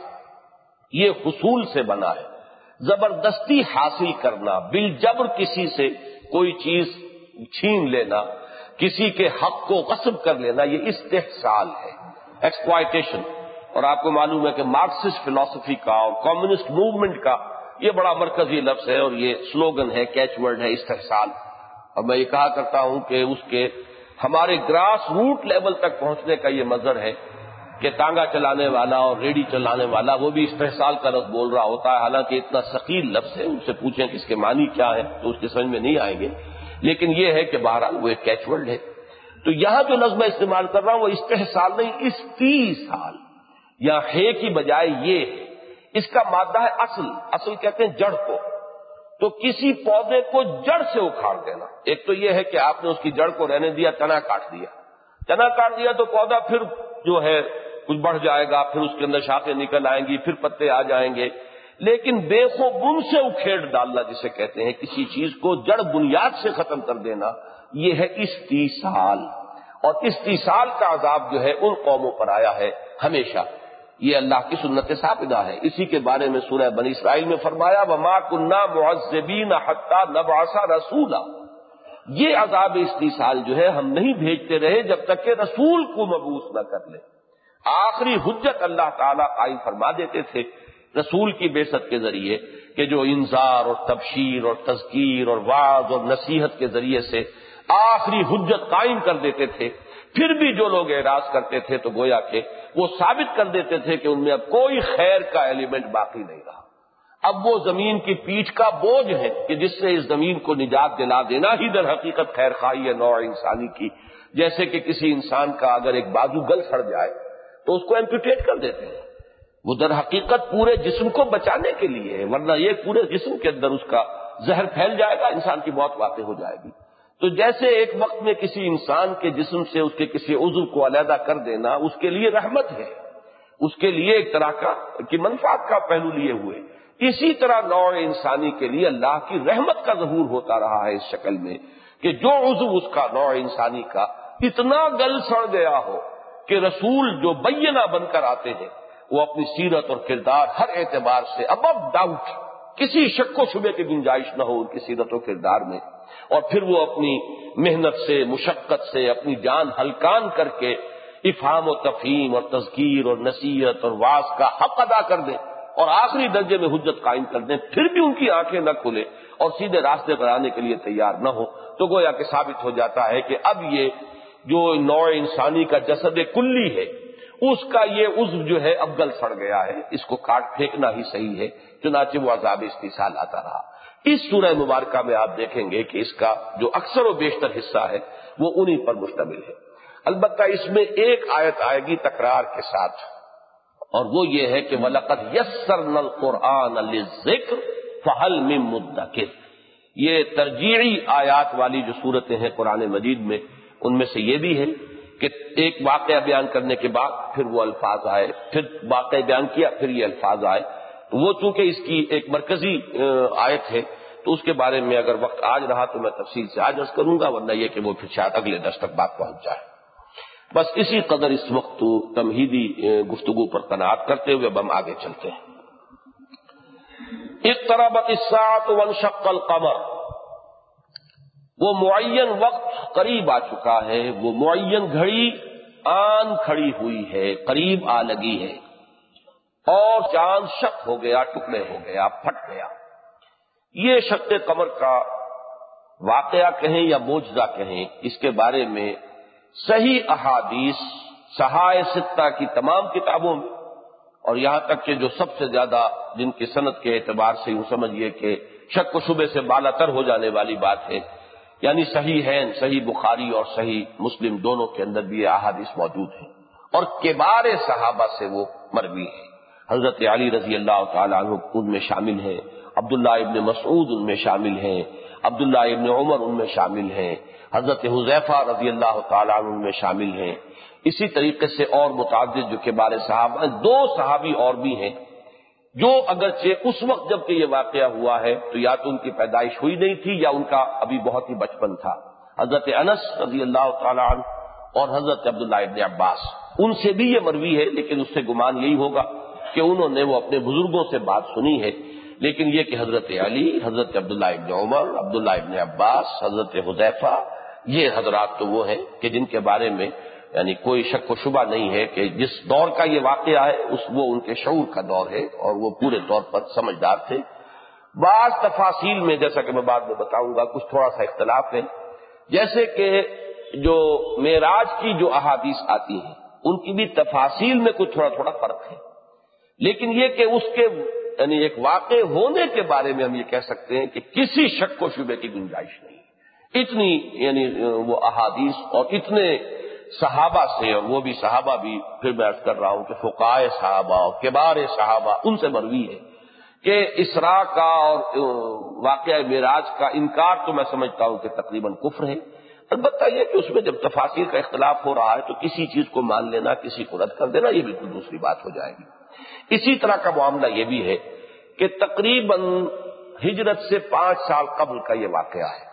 یہ حصول سے بنا ہے، زبردستی حاصل کرنا، بالجبر کسی سے کوئی چیز چھین لینا، کسی کے حق کو غصب کر لینا، یہ استحصال ہے، ایکسپلائٹیشن۔ اور آپ کو معلوم ہے کہ مارکسسٹ فلسفی کا اور کمیونسٹ موومنٹ کا یہ بڑا مرکزی لفظ ہے اور یہ سلوگن ہے، کیچ ورڈ ہے استحصال۔ اور میں یہ کہا کرتا ہوں کہ اس کے ہمارے گراس روٹ لیول تک پہنچنے کا یہ مظہر ہے کہ ٹانگا چلانے والا اور ریڈی چلانے والا وہ بھی استحصال کا لفظ بول رہا ہوتا ہے، حالانکہ اتنا ثقیل لفظ ہے، ان سے پوچھیں کہ اس کے معنی کیا ہے تو اس کے سمجھ میں نہیں آئیں گے، لیکن یہ ہے کہ بہرحال وہ ایک کیچ ورڈ ہے۔ تو یہاں جو لفظ میں استعمال کر رہا ہوں وہ استحصال نہیں، استیصال، یا ہے کی بجائے یہ ہے۔ اس کا مادہ ہے اصل، اصل کہتے ہیں جڑ کو۔ تو کسی پودے کو جڑ سے اکھاڑ دینا، ایک تو یہ ہے کہ آپ نے اس کی جڑ کو رہنے دیا، تنا کاٹ دیا، تنا کاٹ دیا تو پودا پھر جو ہے کچھ بڑھ جائے گا، پھر اس کے اندر شاخیں نکل آئیں گی، پھر پتے آ جائیں گے، لیکن بے و بن سے اکھیڑ ڈالنا جسے کہتے ہیں، کسی چیز کو جڑ بنیاد سے ختم کر دینا، یہ ہے استیصال۔ اور استیصال کا عذاب جو ہے ان قوموں پر آیا ہے ہمیشہ، یہ اللہ کی سنت ثابتہ ہے۔ اسی کے بارے میں سورہ بنی اسرائیل میں فرمایا وَمَا كُنَّا مُعَذِّبِينَ حَتَّى نَبْعَثَ رَسُولًا، یہ عذاب استیصال جو ہے ہم نہیں بھیجتے رہے جب تک کہ رسول کو مبعوث نہ کر لیں۔ آخری حجت اللہ تعالیٰ قائم فرما دیتے تھے رسول کی بعثت کے ذریعے، کہ جو انذار اور تبشیر اور تذکیر اور وعظ اور نصیحت کے ذریعے سے آخری حجت قائم کر دیتے تھے۔ پھر بھی جو لوگ اعراض کرتے تھے تو گویا کہ وہ ثابت کر دیتے تھے کہ ان میں اب کوئی خیر کا ایلیمنٹ باقی نہیں رہا، اب وہ زمین کی پیٹھ کا بوجھ ہے کہ جس سے اس زمین کو نجات دلا دینا ہی در حقیقت خیر خواہی ہے نوع انسانی کی۔ جیسے کہ کسی انسان کا اگر ایک بازو گل سڑ جائے تو اس کو ایمپوٹیٹ کر دیتے ہیں، وہ در حقیقت پورے جسم کو بچانے کے لیے ہے، ورنہ یہ پورے جسم کے اندر اس کا زہر پھیل جائے گا، انسان کی موت واقع ہو جائے گی۔ تو جیسے ایک وقت میں کسی انسان کے جسم سے اس کے کسی عضو کو علیحدہ کر دینا اس کے لیے رحمت ہے، اس کے لیے ایک طرح کی منفعت کا پہلو لیے ہوئے، اسی طرح نوع انسانی کے لیے اللہ کی رحمت کا ظہور ہوتا رہا ہے اس شکل میں کہ جو عضو اس کا نوع انسانی کا اتنا گل سڑ گیا ہو کہ رسول جو بینہ بن کر آتے ہیں وہ اپنی سیرت اور کردار ہر اعتبار سے ابو ڈاؤٹ، کسی شک و شبے کی گنجائش نہ ہو ان کی سیرت و کردار میں، اور پھر وہ اپنی محنت سے مشقت سے اپنی جان ہلکان کر کے افہام و تفہیم اور تذکیر اور نصیحت اور وعظ کا حق ادا کر دیں اور آخری درجے میں حجت قائم کر دیں، پھر بھی ان کی آنکھیں نہ کھلے اور سیدھے راستے پر آنے کے لیے تیار نہ ہو، تو گویا کہ ثابت ہو جاتا ہے کہ اب یہ جو نوع انسانی کا جسد کلی ہے اس کا یہ عضو جو ہے اب گل سڑ گیا ہے، اس کو کاٹ پھینکنا ہی صحیح ہے، چنانچہ وہ عذاب استیصال آتا رہا۔ اس سورہ مبارکہ میں آپ دیکھیں گے کہ اس کا جو اکثر و بیشتر حصہ ہے وہ انہی پر مشتمل ہے، البتہ اس میں ایک آیت آئے گی تکرار کے ساتھ، اور وہ یہ ہے کہ وَلَقَدْ يَسَّرْنَا الْقُرْآنَ لِلذِّكْرِ فَهَلْ مِن مُدَّكِرٍ، یہ ترجیعی آیات والی جو صورتیں ہیں قرآن مجید میں ان میں سے یہ بھی ہے کہ ایک واقعہ بیان کرنے کے بعد پھر وہ الفاظ آئے، پھر واقعہ بیان کیا پھر یہ الفاظ آئے، تو وہ چونکہ اس کی ایک مرکزی آیت ہے تو اس کے بارے میں اگر وقت آج رہا تو میں تفصیل سے آج عرض کروں گا، ورنہ یہ کہ وہ پھر شاید اگلے درس تک بات پہنچ جائے۔ بس اسی قدر اس وقت تمہیدی گفتگو پر قناعت کرتے ہوئے اب ہم آگے چلتے ہیں۔ اقتربت الساعة وانشق القمر، وہ معین وقت قریب آ چکا ہے، وہ معین گھڑی آن کھڑی ہوئی ہے، قریب آ لگی ہے، اور چاند شق ہو گیا، ٹکڑے ہو گیا، پھٹ گیا۔ یہ شق قمر کا واقعہ کہیں یا معجزہ کہیں، اس کے بارے میں صحیح احادیث صحائح ستہ کی تمام کتابوں میں، اور یہاں تک کہ جو سب سے زیادہ جن کی سند کے اعتبار سے یوں سمجھیے کہ شک و شبے سے بالا تر ہو جانے والی بات ہے، یعنی صحیحین، صحیح بخاری اور صحیح مسلم دونوں کے اندر بھی یہ احادیث موجود ہیں، اور کبار صحابہ سے وہ مروی ہے۔ حضرت علی رضی اللہ تعالیٰ عنہ ان میں شامل ہیں، عبداللہ ابن مسعود ان میں شامل ہیں، عبداللہ ابن عمر ان میں شامل ہیں، حضرت حذیفہ رضی اللہ تعالیٰ عنہ ان میں شامل ہیں، اسی طریقے سے اور متعدد جو کبار صحابہ ہیں، 2 صحابی اور بھی ہیں جو اگرچہ اس وقت جب کہ یہ واقعہ ہوا ہے تو یا تو ان کی پیدائش ہوئی نہیں تھی یا ان کا ابھی بہت ہی بچپن تھا، حضرت انس رضی اللہ تعالیٰ عنہ اور حضرت عبداللہ ابن عباس۔ ان سے بھی یہ مروی ہے، لیکن اس سے گمان یہی ہوگا کہ انہوں نے وہ اپنے بزرگوں سے بات سنی ہے، لیکن یہ کہ حضرت علی، حضرت عبداللہ ابن عمر، عبداللہ ابن عباس، حضرت حذیفہ، یہ حضرات تو وہ ہیں کہ جن کے بارے میں یعنی کوئی شک و شبہ نہیں ہے کہ جس دور کا یہ واقعہ ہے وہ ان کے شعور کا دور ہے اور وہ پورے طور پر سمجھدار تھے۔ بعض تفاصیل میں جیسا کہ میں بعد میں بتاؤں گا کچھ تھوڑا سا اختلاف ہے، جیسے کہ جو معراج کی جو احادیث آتی ہیں ان کی بھی تفاصیل میں کچھ تھوڑا تھوڑا فرق ہے، لیکن یہ کہ اس کے یعنی ایک واقع ہونے کے بارے میں ہم یہ کہہ سکتے ہیں کہ کسی شک و شبے کی گنجائش نہیں، اتنی یعنی وہ احادیث اور اتنے صحابہ سے، اور وہ بھی صحابہ بھی پھر میں عرض کر رہا ہوں کہ فقہائے صحابہ اور کبار صحابہ ان سے مروی ہے کہ اسراء کا اور واقعہ معراج کا انکار تو میں سمجھتا ہوں کہ تقریباً کفر ہے، البتہ یہ کہ اس میں جب تفاصیل کا اختلاف ہو رہا ہے تو کسی چیز کو مان لینا کسی کو رد کر دینا یہ بالکل دوسری بات ہو جائے گی۔ اسی طرح کا معاملہ یہ بھی ہے کہ تقریباً ہجرت سے 5 سال قبل کا یہ واقعہ ہے،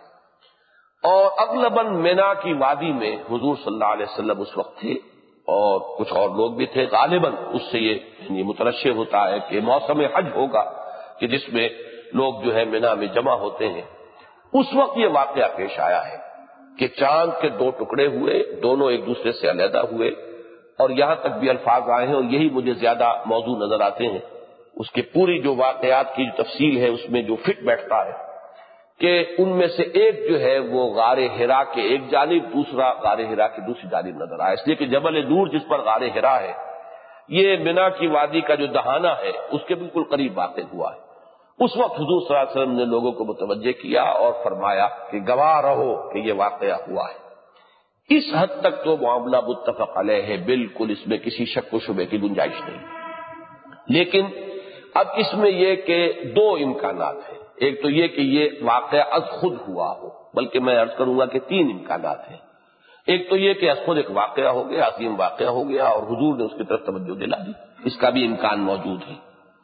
اور اغلباً مینا کی وادی میں حضور صلی اللہ علیہ وسلم اس وقت تھے اور کچھ اور لوگ بھی تھے، غالباً اس سے یہ مترشح ہوتا ہے کہ موسم حج ہوگا کہ جس میں لوگ جو ہے مینا میں جمع ہوتے ہیں، اس وقت یہ واقعہ پیش آیا ہے کہ چاند کے 2 ٹکڑے ہوئے، دونوں ایک دوسرے سے علیحدہ ہوئے، اور یہاں تک بھی الفاظ آئے ہیں اور یہی مجھے زیادہ موضوع نظر آتے ہیں، اس کی پوری جو واقعات کی جو تفصیل ہے اس میں جو فٹ بیٹھتا ہے کہ ان میں سے ایک جو ہے وہ غار حرا کے ایک جانب، دوسرا غار حرا کی دوسری جانب نظر آیا، اس لیے کہ جبل نور جس پر غار حرا ہے یہ مینا کی وادی کا جو دہانہ ہے اس کے بالکل قریب واقع ہوا ہے۔ اس وقت حضور صلی اللہ علیہ وسلم نے لوگوں کو متوجہ کیا اور فرمایا کہ گواہ رہو کہ یہ واقعہ ہوا ہے۔ اس حد تک تو معاملہ متفق علیہ ہے، بالکل اس میں کسی شک و شبے کی گنجائش نہیں، لیکن اب اس میں یہ کہ 2 امکانات ہیں، ایک تو یہ کہ یہ واقعہ از خود ہوا ہو، بلکہ میں عرض کروں گا کہ 3 امکانات ہیں۔ ایک تو یہ کہ از خود ایک واقعہ ہو گیا، عظیم واقعہ ہو گیا اور حضور نے اس کی طرف توجہ دلا دی، اس کا بھی امکان موجود ہے۔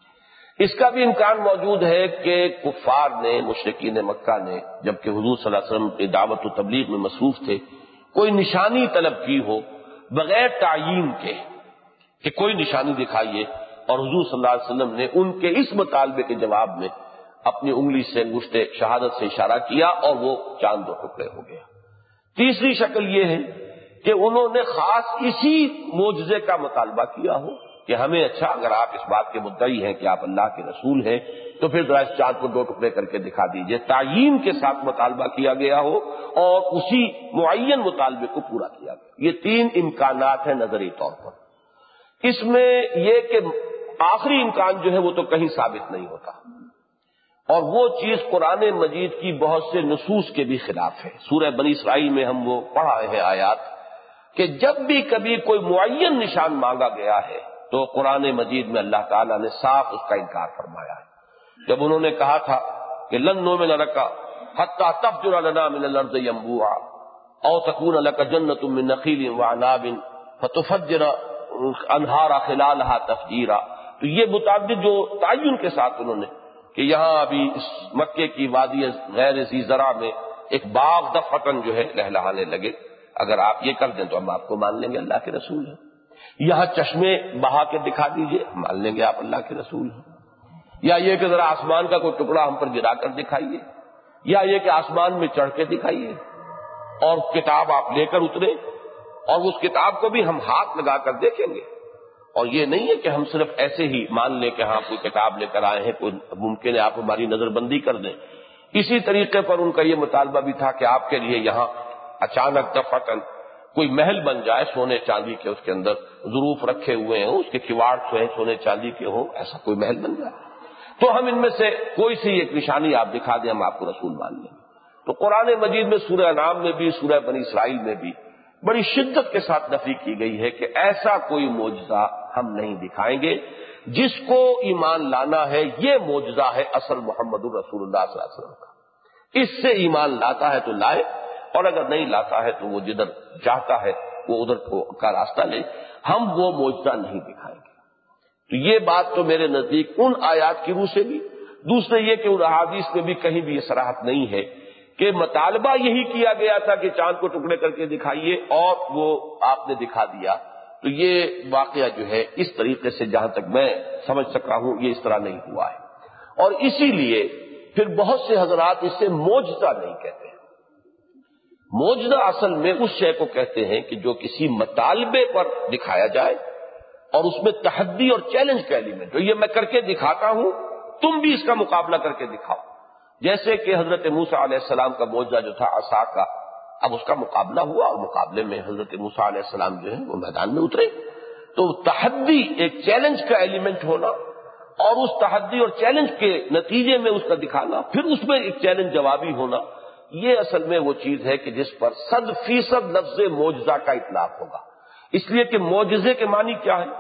اس کا بھی امکان موجود ہے کہ کفار نے، مشرکین مکہ نے، جبکہ حضور صلی اللہ علیہ وسلم کی دعوت و تبلیغ میں مصروف تھے، کوئی نشانی طلب کی ہو بغیر تعیین کے کہ کوئی نشانی دکھائیے، اور حضور صلی اللہ علیہ وسلم نے ان کے اس مطالبے کے جواب میں اپنی انگلی سے انگشت شہادت سے اشارہ کیا اور وہ چاند 2 ٹکڑے ہو گیا۔ تیسری شکل یہ ہے کہ انہوں نے خاص اسی معجزے کا مطالبہ کیا ہو کہ ہمیں اچھا اگر آپ اس بات کے مدعی ہیں کہ آپ اللہ کے رسول ہیں تو پھر ذرا اس چاند کو 2 ٹکڑے کر کے دکھا دیجئے، تعیین کے ساتھ مطالبہ کیا گیا ہو اور اسی معین مطالبے کو پورا کیا گیا۔ یہ 3 امکانات ہیں نظری طور پر۔ اس میں یہ کہ آخری امکان جو ہے وہ تو کہیں ثابت نہیں ہوتا، اور وہ چیز قرآن مجید کی بہت سے نصوص کے بھی خلاف ہے۔ سورہ بنی اسرائیل میں ہم وہ پڑھا ہے آیات کہ جب بھی کبھی کوئی معین نشان مانگا گیا ہے تو قرآن مجید میں اللہ تعالیٰ نے صاف اس کا انکار فرمایا ہے۔ جب انہوں نے کہا تھا کہ لن نؤمن لک حتی تفجر لنا من الارض ينبوعا او تكون لك جنة من نخیل وعناب فتفجر انہارا خلالها تفجیرا، تو یہ متعدد جو تعین کے ساتھ انہوں نے کہ یہاں ابھی اس مکے کی وادی غیر ذی زرع میں ایک باغ دفعتاً جو ہے لہلہانے لگے، اگر آپ یہ کر دیں تو ہم آپ کو مان لیں گے اللہ کے رسول ہیں، یہاں چشمے بہا کے دکھا دیجئے ہم مان لیں گے آپ اللہ کے رسول ہیں، یا یہ کہ ذرا آسمان کا کوئی ٹکڑا ہم پر گرا کر دکھائیے، یا یہ کہ آسمان میں چڑھ کے دکھائیے اور کتاب آپ لے کر اترے اور اس کتاب کو بھی ہم ہاتھ لگا کر دیکھیں گے، اور یہ نہیں ہے کہ ہم صرف ایسے ہی مان لیں کہ ہاں کوئی کتاب لے کر آئے ہیں، کوئی ممکن ہے آپ ہماری نظر بندی کر دیں۔ اسی طریقے پر ان کا یہ مطالبہ بھی تھا کہ آپ کے لیے یہاں اچانک دفعتاً کوئی محل بن جائے سونے چاندی کے، اس کے اندر ظروف رکھے ہوئے ہوں، اس کے کواڑ سونے چاندی کے ہوں، ایسا کوئی محل بن جائے تو ہم ان میں سے کوئی سی ایک نشانی آپ دکھا دیں ہم آپ کو رسول مان لیں۔ تو قرآن مجید میں سورہ انعام میں بھی، سورہ بنی اسرائیل میں بھی بڑی شدت کے ساتھ نفی کی گئی ہے کہ ایسا کوئی معجزہ ہم نہیں دکھائیں گے، جس کو ایمان لانا ہے یہ معجزہ ہے اصل محمد الرسول اللہ صلی اللہ علیہ وسلم کا، اس سے ایمان لاتا ہے تو لائے، اور اگر نہیں لاتا ہے تو وہ جدھر چاہتا ہے وہ ادھر کا راستہ لے، ہم وہ معجزہ نہیں دکھائیں گے۔ تو یہ بات تو میرے نزدیک ان آیات کی روح سے بھی، دوسرے یہ کہ ان احادیث میں بھی کہیں بھی یہ صراحت نہیں ہے کہ مطالبہ یہی کیا گیا تھا کہ چاند کو ٹکڑے کر کے دکھائیے اور وہ آپ نے دکھا دیا۔ تو یہ واقعہ جو ہے اس طریقے سے جہاں تک میں سمجھ سکا ہوں یہ اس طرح نہیں ہوا ہے، اور اسی لیے پھر بہت سے حضرات اس سے معجزہ نہیں کہتے ہیں۔ معجزہ اصل میں اس شے کو کہتے ہیں کہ جو کسی مطالبے پر دکھایا جائے اور اس میں تحدی اور چیلنج کا ایلیمنٹ، جو یہ میں کر کے دکھاتا ہوں تم بھی اس کا مقابلہ کر کے دکھاؤ، جیسے کہ حضرت موسیٰ علیہ السلام کا معجزہ جو تھا عصا کا، اب اس کا مقابلہ ہوا اور مقابلے میں حضرت موسیٰ علیہ السلام جو ہے وہ میدان میں اترے۔ تو تحدی، ایک چیلنج کا ایلیمنٹ ہونا اور اس تحدی اور چیلنج کے نتیجے میں اس کا دکھانا، پھر اس میں ایک چیلنج جوابی ہونا، یہ اصل میں وہ چیز ہے کہ جس پر 100% لفظ معجزہ کا اطلاق ہوگا، اس لیے کہ معجزے کے معنی کیا ہے؟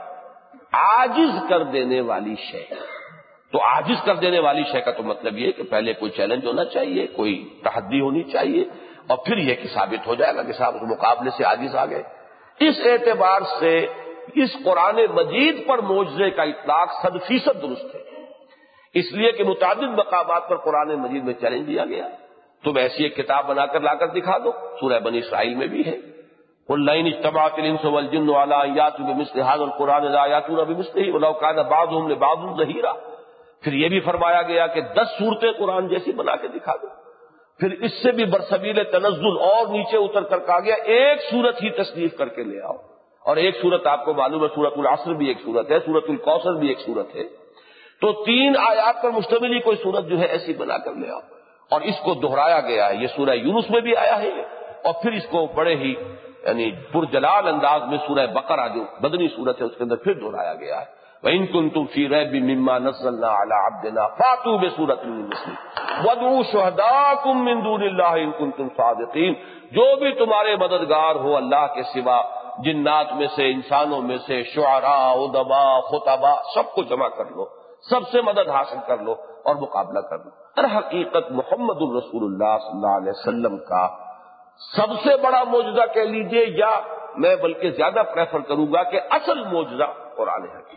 عاجز کر دینے والی شے۔ تو عاجز کر دینے والی شے کا تو مطلب یہ کہ پہلے کوئی چیلنج ہونا چاہیے، کوئی تحدی ہونی چاہیے، اور پھر یہ کہ ثابت ہو جائے گا کہ صاحب اس مقابلے سے عاجز آ گئے۔ اس اعتبار سے اس قرآن مجید پر معجزے کا اطلاق 100% درست ہے، اس لیے کہ متعدد مقامات پر قرآن مجید میں چیلنج دیا گیا، تم ایسی ایک کتاب بنا کر لا کر دکھا دو۔ سورہ بنی اسرائیل میں بھی ہے، قُل لَئِنِ اجْتَمَعَتِ الْإِنسُ وَالْجِنُّ عَلَىٰ أَن يَأْتُوا بِمِثْلِ هَٰذَا الْقُرْآنِ لَا يَأْتُونَ بِمِثْلِهِ وَلَوْ كَانَ بَعْضُهُمْ لِبَعْضٍ ظَهِيرًا۔ پھر یہ بھی فرمایا گیا کہ 10 صورتیں قرآن جیسی بنا کے دکھا دو۔ پھر اس سے بھی برسبیل تنزل اور نیچے اتر کر کہا گیا ایک صورت ہی تصنیف کر کے لے آؤ، اور ایک صورت آپ کو معلوم ہے سورۃ العصر بھی ایک صورت ہے، سورۃ الکوثر بھی ایک صورت ہے، تو 3 آیات پر مشتمل ہی کوئی صورت جو ہے ایسی بنا کر لے آؤ، اور اس کو دہرایا گیا ہے۔ یہ سورہ یونس میں بھی آیا ہے، اور پھر اس کو بڑے ہی یعنی پرجلال انداز میں سورہ بقرہ جو مدنی صورت ہے اس کے اندر پھر دہرایا گیا ہے۔ وَإِن كُنتُمْ فِي رَيْبٍ مِّمَّا نَزَّلْنَا عَلَىٰ عَبْدِنَا فَأْتُوا بِسُورَةٍ مِّن مِّثْلِهِ وَادْعُوا شُهَدَاءَكُم مِّن دُونِ اللَّهِ إِن كُنتُمْ صَادِقِينَ۔ جو بھی تمہارے مددگار ہو اللہ کے سوا، جنات میں سے، انسانوں میں سے، شعراء، ادباء، خطباء، سب کو جمع کر لو، سب سے مدد حاصل کر لو اور مقابلہ کر لو۔ در حقیقت محمد الرسول اللہ صلی اللہ علیہ وسلم کا سب سے بڑا معجزہ کہہ لیجئے، یا میں بلکہ زیادہ پریفر کروں گا کہ اصل معجزہ قرآن حکیم۔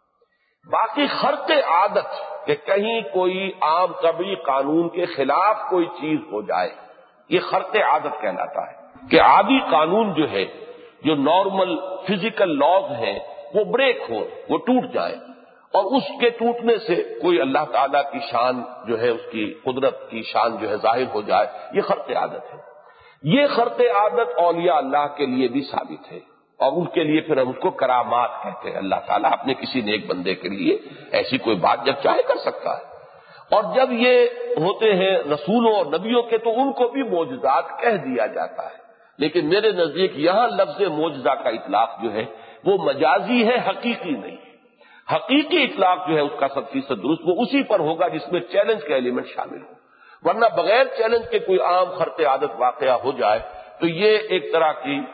باقی خرق عادت کہ کہیں کوئی عام طبعی قانون کے خلاف کوئی چیز ہو جائے، یہ خرق عادت کہلاتا ہے، کہ عادی قانون جو ہے، جو نارمل فزیکل لاز ہیں، وہ بریک ہو، وہ ٹوٹ جائے، اور اس کے ٹوٹنے سے کوئی اللہ تعالیٰ کی شان جو ہے، اس کی قدرت کی شان جو ہے ظاہر ہو جائے، یہ خرق عادت ہے۔ یہ خرق عادت اولیاء اللہ کے لیے بھی ثابت ہے، اور ان کے لیے پھر ہم اس کو کرامات کہتے ہیں۔ اللہ تعالیٰ اپنے کسی نیک بندے کے لیے ایسی کوئی بات جب چاہے کر سکتا ہے، اور جب یہ ہوتے ہیں رسولوں اور نبیوں کے تو ان کو بھی معجزات کہہ دیا جاتا ہے۔ لیکن میرے نزدیک یہاں لفظ معجزہ کا اطلاق جو ہے وہ مجازی ہے، حقیقی نہیں ہے۔ حقیقی اطلاق جو ہے اس کا 100% درست وہ اسی پر ہوگا جس میں چیلنج کا ایلیمنٹ شامل ہو، ورنہ بغیر چیلنج کے کوئی عام خرق عادت واقعہ ہو جائے تو یہ ایک طرح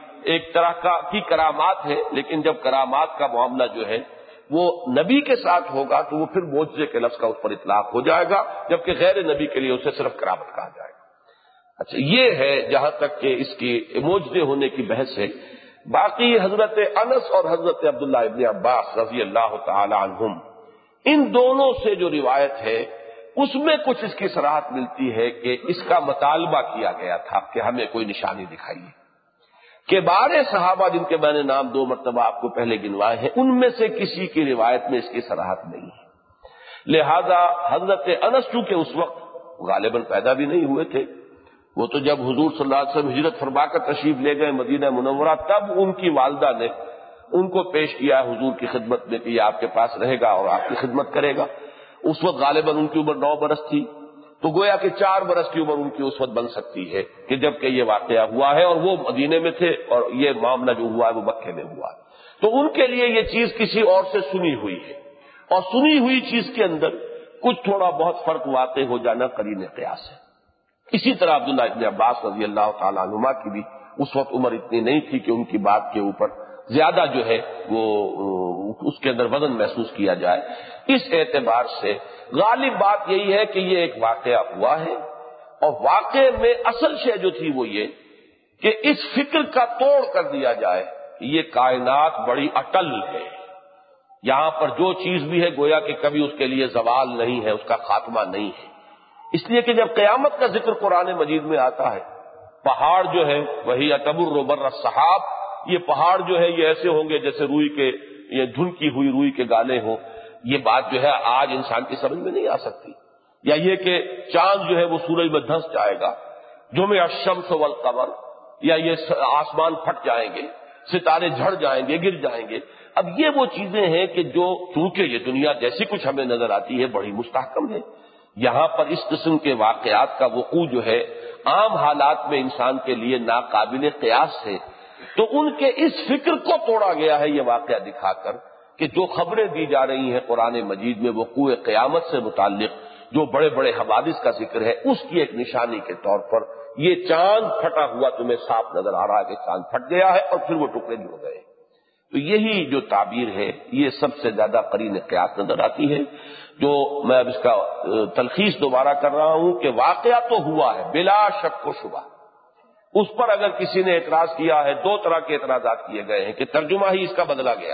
کی کرامات ہے، لیکن جب کرامات کا معاملہ جو ہے وہ نبی کے ساتھ ہوگا تو وہ پھر معجزے کے لفظ کا اس پر اطلاق ہو جائے گا، جبکہ غیر نبی کے لیے اسے صرف کرامت کہا جائے گا۔ اچھا، یہ ہے جہاں تک کہ اس کی معجزے ہونے کی بحث ہے۔ باقی حضرت انس اور حضرت عبداللہ ابن عباس رضی اللہ تعالی عنہم، ان دونوں سے جو روایت ہے اس میں کچھ اس کی صراحت ملتی ہے کہ اس کا مطالبہ کیا گیا تھا کہ ہمیں کوئی نشانی دکھائیے۔ کہ بارے صحابہ جن کے میں نے نام 2 مرتبہ آپ کو پہلے گنوائے ہیں، ان میں سے کسی کی روایت میں اس کی صراحت نہیں ہے، لہذا حضرت انس چونکہ اس وقت غالباً پیدا بھی نہیں ہوئے تھے، وہ تو جب حضور صلی اللہ علیہ وسلم ہجرت فرما کر تشریف لے گئے مدینہ منورہ تب ان کی والدہ نے ان کو پیش کیا حضور کی خدمت میں کہ یہ آپ کے پاس رہے گا اور آپ کی خدمت کرے گا۔ اس وقت غالباً ان کی عمر 9 برس تھی، تو گویا کہ 4 برس کی عمر ان کی اس وقت بن سکتی ہے کہ جب کہ یہ واقعہ ہوا ہے، اور وہ مدینے میں تھے اور یہ معاملہ جو ہوا ہے وہ مکے میں ہوا ہے، تو ان کے لیے یہ چیز کسی اور سے سنی ہوئی ہے، اور سنی ہوئی چیز کے اندر کچھ تھوڑا بہت فرق واقع ہو جانا قرین قیاس ہے۔ اسی طرح عبداللہ ابن عباس رضی اللہ تعالیٰ عنہما کی بھی اس وقت عمر اتنی نہیں تھی کہ ان کی بات کے اوپر زیادہ جو ہے وہ اس کے اندر وزن محسوس کیا جائے۔ اس اعتبار سے غالب بات یہی ہے کہ یہ ایک واقعہ ہوا ہے، اور واقع میں اصل شے جو تھی وہ یہ کہ اس فکر کا توڑ کر دیا جائے کہ یہ کائنات بڑی اٹل ہے، یہاں پر جو چیز بھی ہے گویا کہ کبھی اس کے لیے زوال نہیں ہے، اس کا خاتمہ نہیں ہے۔ اس لیے کہ جب قیامت کا ذکر قرآن مجید میں آتا ہے، پہاڑ جو ہے وہی اتبر بر السحاب، یہ پہاڑ جو ہے یہ ایسے ہوں گے جیسے روئی کے، یہ دھنکی ہوئی روئی کے گالے ہوں، یہ بات جو ہے آج انسان کی سمجھ میں نہیں آ سکتی۔ یا یہ کہ چاند جو ہے وہ سورج میں دھنس جائے گا، جمع الشمس والقمر، یا یہ آسمان پھٹ جائیں گے، ستارے جھڑ جائیں گے، گر جائیں گے۔ اب یہ وہ چیزیں ہیں کہ جو چونکہ یہ دنیا جیسی کچھ ہمیں نظر آتی ہے بڑی مستحکم ہے، یہاں پر اس قسم کے واقعات کا وقوع جو ہے عام حالات میں انسان کے لیے ناقابل قیاس ہے۔ تو ان کے اس فکر کو توڑا گیا ہے یہ واقعہ دکھا کر کہ جو خبریں دی جا رہی ہیں قرآن مجید میں وقوع قیامت سے متعلق، جو بڑے بڑے حوادث کا ذکر ہے، اس کی ایک نشانی کے طور پر یہ چاند پھٹا ہوا تمہیں صاف نظر آ رہا ہے کہ چاند پھٹ گیا ہے اور پھر وہ ٹکڑے جڑ گئے۔ تو یہی جو تعبیر ہے یہ سب سے زیادہ قرین قیاس نظر آتی ہے۔ جو میں اب اس کا تلخیص دوبارہ کر رہا ہوں کہ واقعہ تو ہوا ہے بلا شک و شبہ، اس پر اگر کسی نے اعتراض کیا ہے، دو طرح کے اعتراضات کیے گئے ہیں کہ ترجمہ ہی اس کا بدلا گیا۔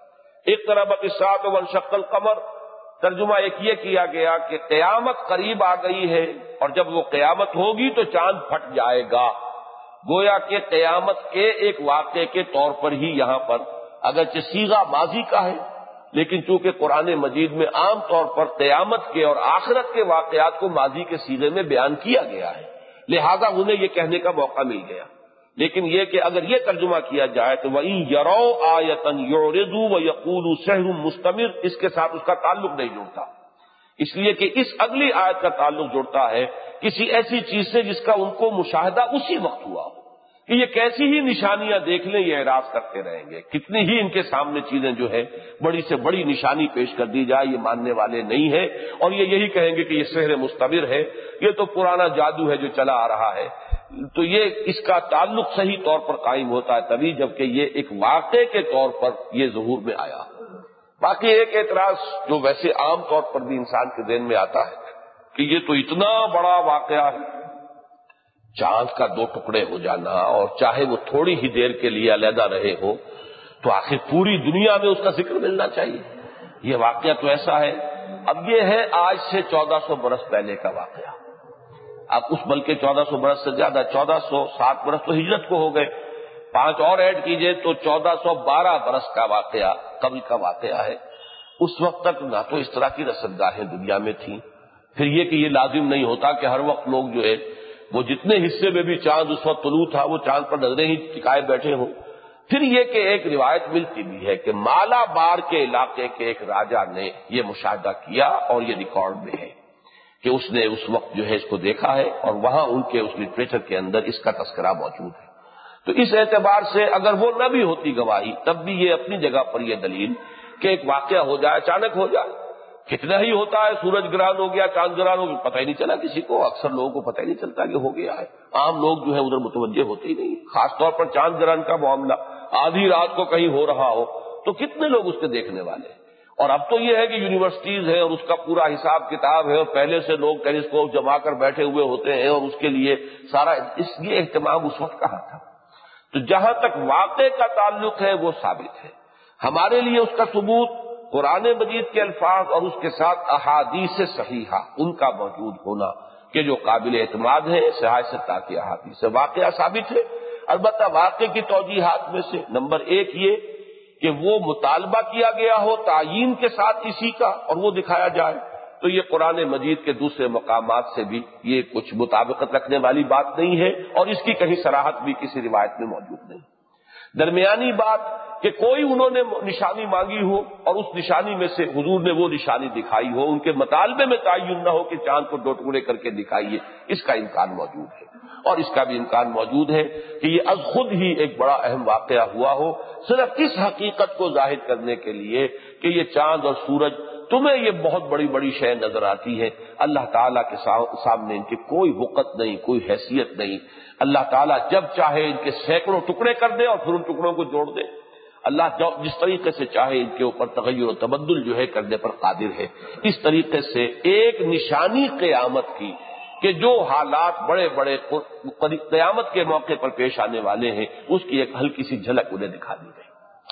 اقتربت الساعۃ وانشق القمر، ترجمہ ایک یہ کیا گیا کہ قیامت قریب آ گئی ہے اور جب وہ قیامت ہوگی تو چاند پھٹ جائے گا، گویا کہ قیامت کے ایک واقعے کے طور پر ہی یہاں پر اگرچہ صیغہ ماضی کا ہے، لیکن چونکہ قرآن مجید میں عام طور پر قیامت کے اور آخرت کے واقعات کو ماضی کے صیغے میں بیان کیا گیا ہے، لہذا انہیں یہ کہنے کا موقع مل گیا۔ لیکن یہ کہ اگر یہ ترجمہ کیا جائے تو وَإِن يَرَوْا آیَةً يُعْرِضُوا وَيَقُولُوا سِحْرٌ مُسْتَمِرٌ، اس کے ساتھ اس کا تعلق نہیں جڑتا، اس لیے کہ اس اگلی آیت کا تعلق جڑتا ہے کسی ایسی چیز سے جس کا ان کو مشاہدہ اسی وقت ہوا ہو، کہ یہ کیسی ہی نشانیاں دیکھ لیں یہ اعراض کرتے رہیں گے، کتنی ہی ان کے سامنے چیزیں جو ہے بڑی سے بڑی نشانی پیش کر دی جائے یہ ماننے والے نہیں ہیں، اور یہ یہی کہیں گے کہ یہ سحر مستمر ہے، یہ تو پرانا جادو ہے جو چلا آ رہا ہے۔ تو یہ اس کا تعلق صحیح طور پر قائم ہوتا ہے تبھی جبکہ یہ ایک واقعے کے طور پر یہ ظہور میں آیا۔ باقی ایک اعتراض جو ویسے عام طور پر بھی انسان کے ذہن میں آتا ہے کہ یہ تو اتنا بڑا واقعہ ہے، چاند کا دو ٹکڑے ہو جانا، اور چاہے وہ تھوڑی ہی دیر کے لیے علیحدہ رہے ہو تو آخر پوری دنیا میں اس کا ذکر ملنا چاہیے، یہ واقعہ تو ایسا ہے۔ اب یہ ہے آج سے 1400 برس پہلے کا واقعہ، اب اس بلکہ 1400 برس سے زیادہ 1407 برس تو ہجرت کو ہو گئے، 5 اور ایڈ کیجئے تو 1412 برس کا واقعہ قبل کا واقعہ ہے۔ اس وقت تک نہ تو اس طرح کی رصدگاہیں دنیا میں تھیں، پھر یہ کہ یہ لازم نہیں ہوتا کہ ہر وقت لوگ جو ہے وہ جتنے حصے میں بھی چاند اس وقت طلوع تھا وہ چاند پر نظریں ہی ٹکائے بیٹھے ہوں۔ پھر یہ کہ ایک روایت ملتی بھی ہے کہ مالا بار کے علاقے کے ایک راجا نے یہ مشاہدہ کیا اور یہ ریکارڈ میں ہے کہ اس نے اس وقت جو ہے اس کو دیکھا ہے، اور وہاں ان کے اس لٹریچر کے اندر اس کا تذکرہ موجود ہے۔ تو اس اعتبار سے اگر وہ نہ بھی ہوتی گواہی تب بھی یہ اپنی جگہ پر یہ دلیل کہ ایک واقعہ ہو جائے، اچانک ہو جائے، کتنا ہی ہوتا ہے، سورج گرہن ہو گیا، چاند گرہن ہو گیا، پتہ ہی نہیں چلا کسی کو، اکثر لوگوں کو پتہ ہی نہیں چلتا کہ ہو گیا ہے، عام لوگ جو ہے ادھر متوجہ ہوتے ہی نہیں، خاص طور پر چاند گرہن کا معاملہ آدھی رات کو کہیں ہو رہا ہو تو کتنے لوگ اس کے دیکھنے والے ہیں۔ اور اب تو یہ ہے کہ یونیورسٹیز ہے اور اس کا پورا حساب کتاب ہے، اور پہلے سے لوگ ٹیلیسکوپ جما کر بیٹھے ہوئے ہوتے ہیں، اور اس کے لیے سارا اس لیے اہتمام اس وقت کہاں تھا۔ تو جہاں تک واقعے کا تعلق ہے وہ ثابت ہے، ہمارے لیے اس کا ثبوت قرآن مجید کے الفاظ اور اس کے ساتھ احادیث صحیحہ ان کا موجود ہونا کہ جو قابل اعتماد ہے، صحیح سے تاکہ احادیث سے واقعہ ثابت ہے۔ البتہ واقعے کی توجیحات میں سے نمبر 1 یہ کہ وہ مطالبہ کیا گیا ہو تعیین کے ساتھ اسی کا اور وہ دکھایا جائے، تو یہ قرآن مجید کے دوسرے مقامات سے بھی یہ کچھ مطابقت رکھنے والی بات نہیں ہے، اور اس کی کہیں صراحت بھی کسی روایت میں موجود نہیں۔ درمیانی بات کہ کوئی انہوں نے نشانی مانگی ہو اور اس نشانی میں سے حضور نے وہ نشانی دکھائی ہو، ان کے مطالبے میں تعین نہ ہو کہ چاند کو 2 ٹکڑے کر کے دکھائیے، اس کا امکان موجود ہے، اور اس کا بھی امکان موجود ہے کہ یہ از خود ہی ایک بڑا اہم واقعہ ہوا ہو، صرف اس حقیقت کو ظاہر کرنے کے لیے کہ یہ چاند اور سورج تمہیں یہ بہت بڑی بڑی شے نظر آتی ہے، اللہ تعالیٰ کے سامنے ان کی کوئی وقت نہیں، کوئی حیثیت نہیں۔ اللہ تعالیٰ جب چاہے ان کے سینکڑوں ٹکڑے کر دے اور پھر ان ٹکڑوں کو جوڑ دے، اللہ جس طریقے سے چاہے ان کے اوپر تغیر و تبدل جو ہے کرنے پر قادر ہے۔ اس طریقے سے ایک نشانی قیامت کی کہ جو حالات بڑے بڑے قیامت کے موقع پر پیش آنے والے ہیں اس کی ایک ہلکی سی جھلک انہیں دکھا دی گئی۔